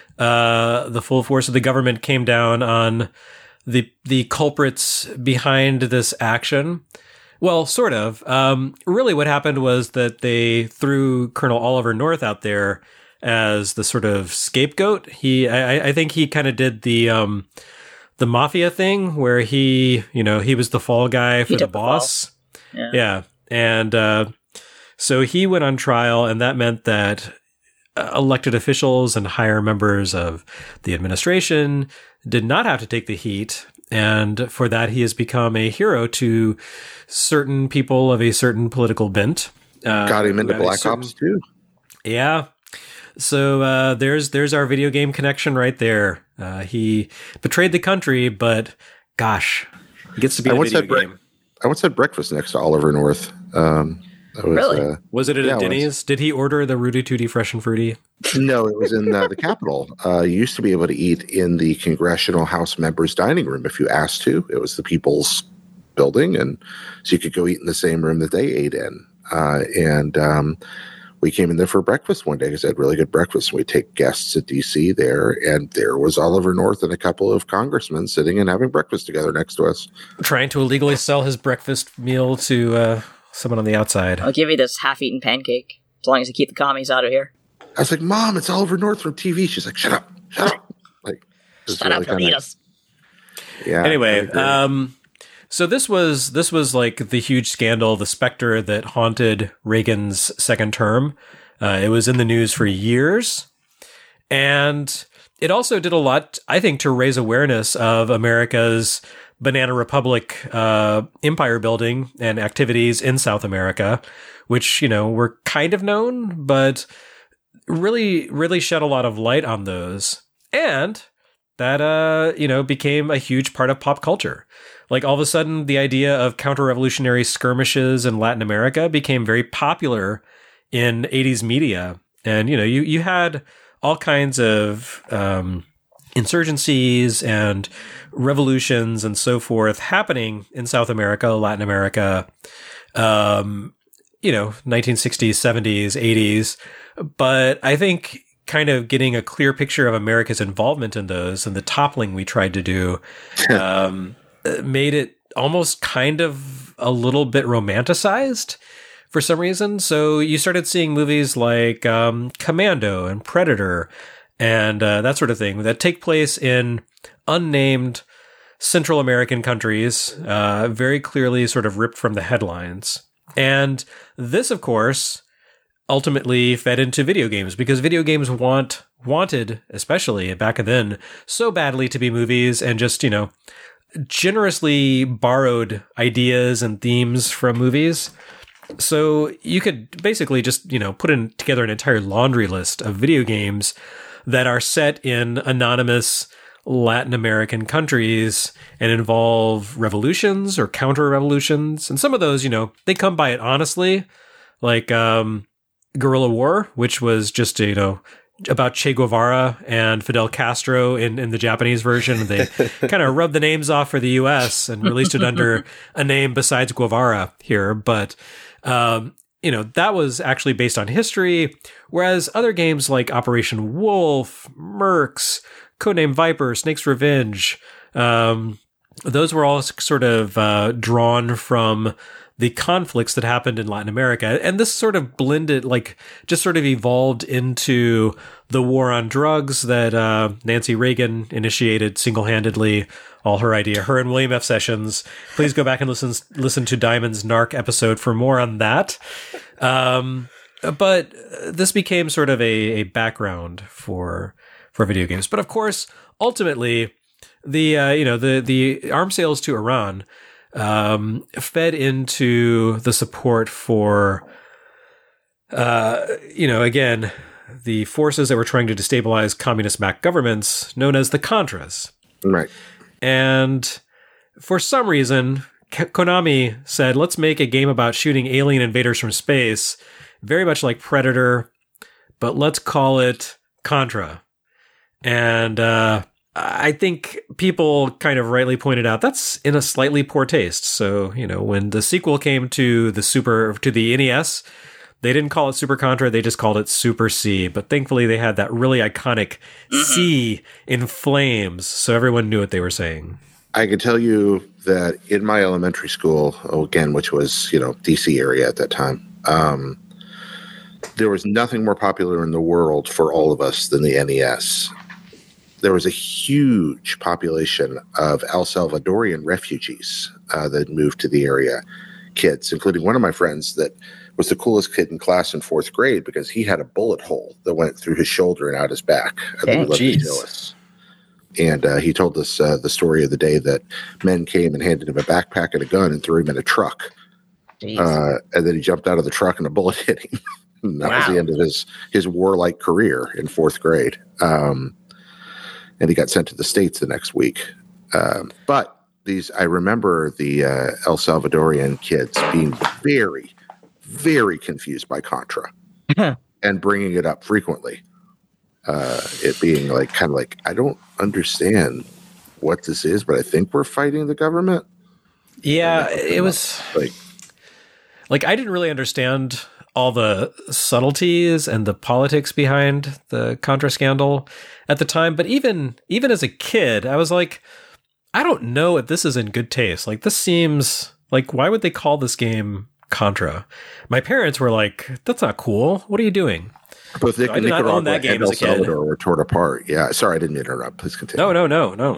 the full force of the government came down on the culprits behind this action. Well, sort of. Really what happened was that they threw Colonel Oliver North out there as the sort of scapegoat. I think he kind of did the mafia thing where he was the fall guy for the boss. Yeah. And so he went on trial, and that meant that elected officials and higher members of the administration did not have to take the heat. And for that, he has become a hero to certain people of a certain political bent. Got him into Black Ops too. Yeah. So there's our video game connection right there. He betrayed the country, but gosh, he gets to be in a video game. I once had breakfast next to Oliver North. Really? Was it at a Denny's? Did he order the Rudy Tooty Fresh and Fruity? No, it was in the Capitol. You used to be able to eat in the Congressional House members' dining room if you asked to. It was the People's Building, and so you could go eat in the same room that they ate in. And we came in there for breakfast one day because they had really good breakfast. We take guests at D.C. there, and there was Oliver North and a couple of congressmen sitting and having breakfast together next to us. Trying to illegally sell his breakfast meal to someone on the outside. I'll give you this half-eaten pancake, as long as you keep the commies out of here. I was like, Mom, it's Oliver North from TV. She's like, shut up. Like, shut up, you'll eat us. Yeah. Anyway, so this was like the huge scandal, the specter that haunted Reagan's second term. It was in the news for years. And it also did a lot, I think, to raise awareness of America's Banana Republic empire building and activities in South America, which, you know, were kind of known, but really, really shed a lot of light on those. And that, became a huge part of pop culture. Like, all of a sudden, the idea of counter-revolutionary skirmishes in Latin America became very popular in 80s media. And, you know, you had all kinds of insurgencies and revolutions and so forth happening in South America, Latin America, 1960s, 70s, 80s. But I think kind of getting a clear picture of America's involvement in those and the toppling we tried to do made it almost kind of a little bit romanticized for some reason. So you started seeing movies like Commando and Predator and that sort of thing that take place in unnamed Central American countries, very clearly sort of ripped from the headlines. And this, of course, ultimately fed into video games because video games wanted, especially back then, so badly to be movies and just, you know, generously borrowed ideas and themes from movies. So you could basically just, you know, put together an entire laundry list of video games that are set in anonymous Latin American countries and involve revolutions or counter-revolutions. And some of those, you know, they come by it honestly, like Guerrilla War, which was just, you know, about Che Guevara and Fidel Castro in the Japanese version. They kind of rubbed the names off for the US and released it under a name besides Guevara here. But, that was actually based on history, whereas other games like Operation Wolf, Mercs, Codename Viper, Snake's Revenge, those were all sort of drawn from the conflicts that happened in Latin America. And this sort of blended, just sort of evolved into the war on drugs that Nancy Reagan initiated single-handedly, all her idea, her and William F. Sessions. Please go back and listen to Diamond's NARC episode for more on that. But this became sort of a background for video games. But of course, ultimately, the arms sales to Iran fed into the support for, again, the forces that were trying to destabilize communist-backed governments, known as the Contras. Right. And for some reason, Konami said, let's make a game about shooting alien invaders from space, very much like Predator, but let's call it Contra. And I think people kind of rightly pointed out that's in a slightly poor taste. So, when the sequel came to the NES, they didn't call it Super Contra, they just called it Super C. But thankfully they had that really iconic C in flames, so everyone knew what they were saying. I can tell you that in my elementary school, again, which was, DC area at that time, there was nothing more popular in the world for all of us than the NES. There was a huge population of El Salvadorian refugees that moved to the area, kids, including one of my friends that was the coolest kid in class in 4th grade because he had a bullet hole that went through his shoulder and out his back. And he told us the story of the day that men came and handed him a backpack and a gun and threw him in a truck. And then he jumped out of the truck and a bullet hit him. And that was the end of his warlike career in 4th grade. And he got sent to the States the next week. But I remember the El Salvadorian kids being very, very confused by Contra and bringing it up frequently. It being I don't understand what this is, but I think we're fighting the government. Yeah, it was I didn't really understand all the subtleties and the politics behind the Contra scandal at the time. But even as a kid, I was like, I don't know if this is in good taste. This seems why would they call this game Contra? My parents were like, that's not cool. What are you doing? Both Nick I did not own that game as a kid. Salvador were torn apart. Yeah. Sorry, I didn't interrupt. Please continue. No.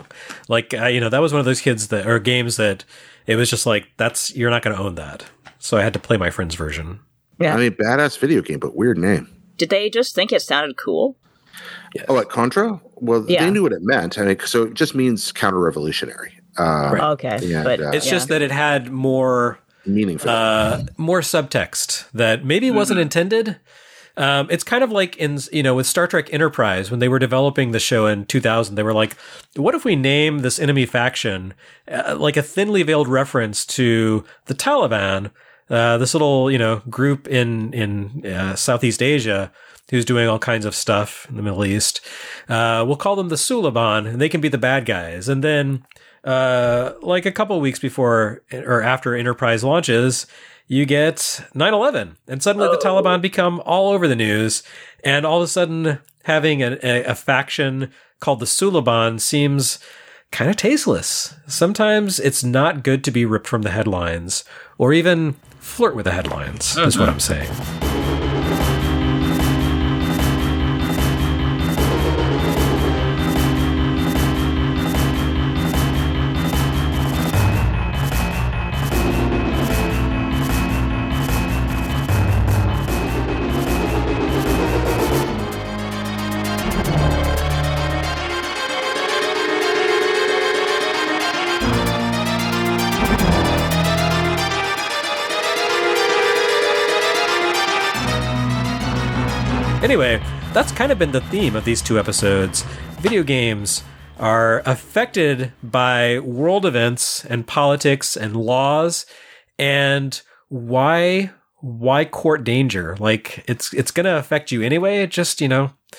That was one of those games that it was just you're not going to own that. So I had to play my friend's version. Yeah. I mean, badass video game, but weird name. Did they just think it sounded cool? Yes. Oh, like Contra? Well, they knew what it meant. I mean, so it just means counter-revolutionary. Right. Okay. And, but it's just that it had more meaningful, more subtext that maybe wasn't intended. It's kind of like with Star Trek Enterprise, when they were developing the show in 2000, they were like, what if we name this enemy faction like a thinly veiled reference to the Taliban, this little, group in Southeast Asia who's doing all kinds of stuff in the Middle East. We'll call them the Suliban, and they can be the bad guys. And then, a couple of weeks before or after Enterprise launches, you get 9/11, and suddenly the Taliban become all over the news. And all of a sudden, having a faction called the Suliban seems kind of tasteless. Sometimes it's not good to be ripped from the headlines, or even flirt with the headlines, is what I'm saying. Anyway, that's kind of been the theme of these two episodes. Video games are affected by world events and politics and laws, and why court danger? It's going to affect you anyway. Just,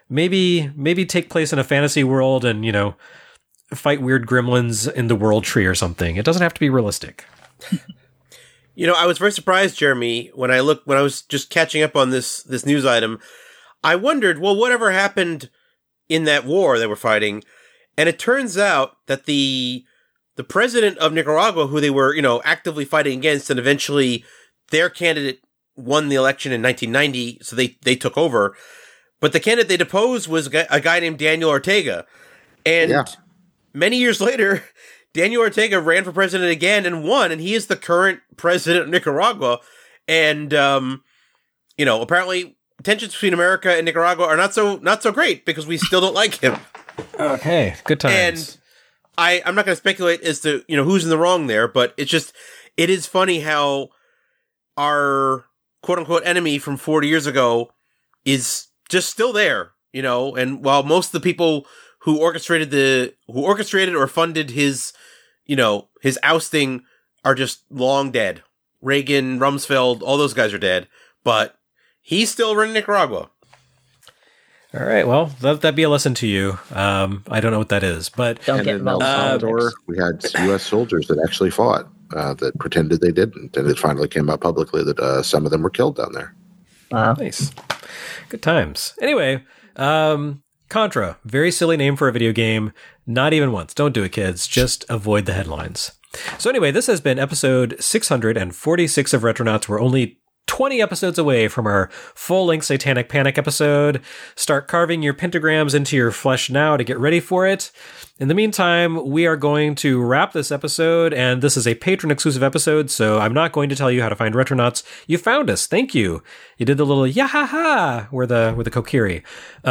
maybe take place in a fantasy world and, fight weird gremlins in the World Tree or something. It doesn't have to be realistic. I was very surprised, Jeremy, when I was just catching up on this news item. I wondered, well, whatever happened in that war they were fighting? And it turns out that the president of Nicaragua, who they were, actively fighting against, and eventually their candidate won the election in 1990, so they took over. But the candidate they deposed was a guy named Daniel Ortega. And many years later, Daniel Ortega ran for president again and won, and he is the current president of Nicaragua. And, apparently tensions between America and Nicaragua are not so great because we still don't like him. Okay, good times. And I'm not going to speculate as to, who's in the wrong there, but it is funny how our quote-unquote enemy from 40 years ago is just still there, and while most of the people who orchestrated or funded his ousting are just long dead. Reagan, Rumsfeld, all those guys are dead, but he's still running Nicaragua. All right, well, let that be a lesson to you. I don't know what that is, but don't get El Salvador, we had U.S. soldiers that actually fought that pretended they didn't, and it finally came out publicly that some of them were killed down there. Wow. Nice. Good times. Anyway, Contra, very silly name for a video game. Not even once. Don't do it, kids. Just avoid the headlines. So anyway, this has been episode 646 of Retronauts. We're only 20 episodes away from our full-length Satanic Panic episode. Start carving your pentagrams into your flesh now to get ready for it. In the meantime, we are going to wrap this episode, and this is a patron-exclusive episode, so I'm not going to tell you how to find Retronauts. You found us. Thank you. You did the little ya-ha-ha with the kokiri.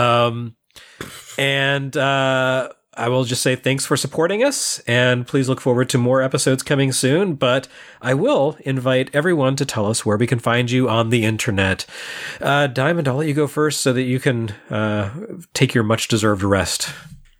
I will just say thanks for supporting us, and please look forward to more episodes coming soon, but I will invite everyone to tell us where we can find you on the internet. Diamond, I'll let you go first so that you can take your much-deserved rest.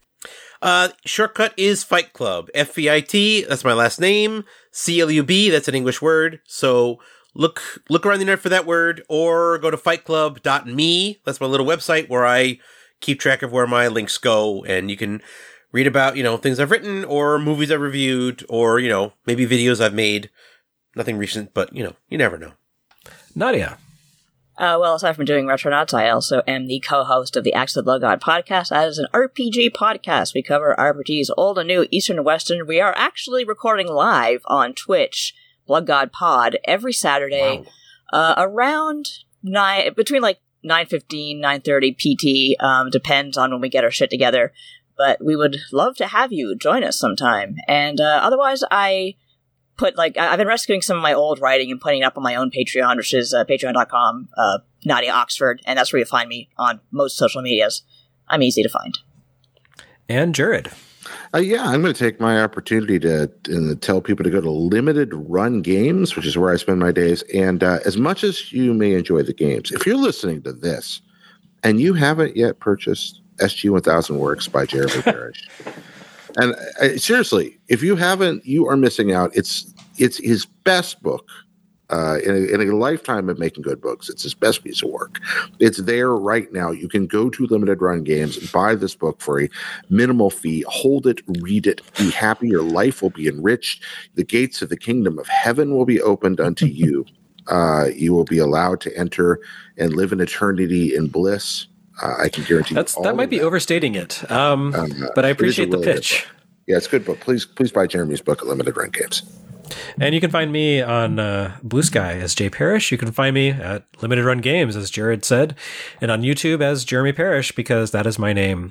Shortcut is Fight Club. FVIT, that's my last name. CLUB, that's an English word, so look around the internet for that word, or go to fightclub.me. That's my little website where I keep track of where my links go, and you can read about, things I've written, or movies I've reviewed, or, maybe videos I've made. Nothing recent, but, you never know. Nadia. Well, aside from doing Retronauts, I also am the co-host of the Axe of the Blood God podcast. That is an RPG podcast. We cover RPGs, old and new, Eastern and Western. We are actually recording live on Twitch, Blood God Pod, every Saturday, around between 9:15, 9:30 PT, depends on when we get our shit together. But we would love to have you join us sometime. And otherwise, I've been rescuing some of my old writing and putting it up on my own Patreon, which is patreon.com, Nadia Oxford, and that's where you find me on most social medias. I'm easy to find. And Jared. I'm going to take my opportunity to tell people to go to Limited Run Games, which is where I spend my days. And as much as you may enjoy the games, if you're listening to this and you haven't yet purchased SG-1000 Works by Jeremy Parrish, and seriously, if you haven't, you are missing out. It's his best book. In a lifetime of making good books, it's his best piece of work. It's there right now. You can go to Limited Run Games and buy this book for a minimal fee. Hold it, read it, be happy. Your life will be enriched. The gates of the kingdom of heaven will be opened unto you. You will be allowed to enter and live an eternity in bliss. I can guarantee that might be overstating it. But I appreciate the pitch. Yeah, it's a good book. Please buy Jeremy's book at Limited Run Games. And you can find me on Blue Sky as Jay Parrish. You can find me at Limited Run Games, as Jared said, and on YouTube as Jeremy Parrish, because that is my name.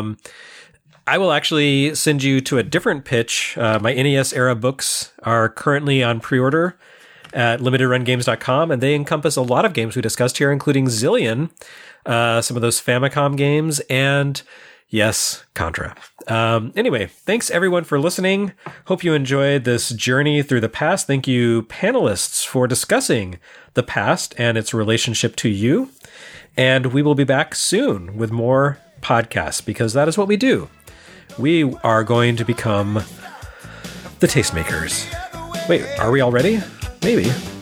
I will actually send you to a different pitch. My NES era books are currently on pre-order at limitedrungames.com, and they encompass a lot of games we discussed here, including Zillion, some of those Famicom games, and yes, Contra. Anyway, thanks everyone for listening. Hope you enjoyed this journey through the past. Thank you, panelists, for discussing the past and its relationship to you. And we will be back soon with more podcasts, because that is what we do. We are going to become the Tastemakers. Wait, are we already? Maybe.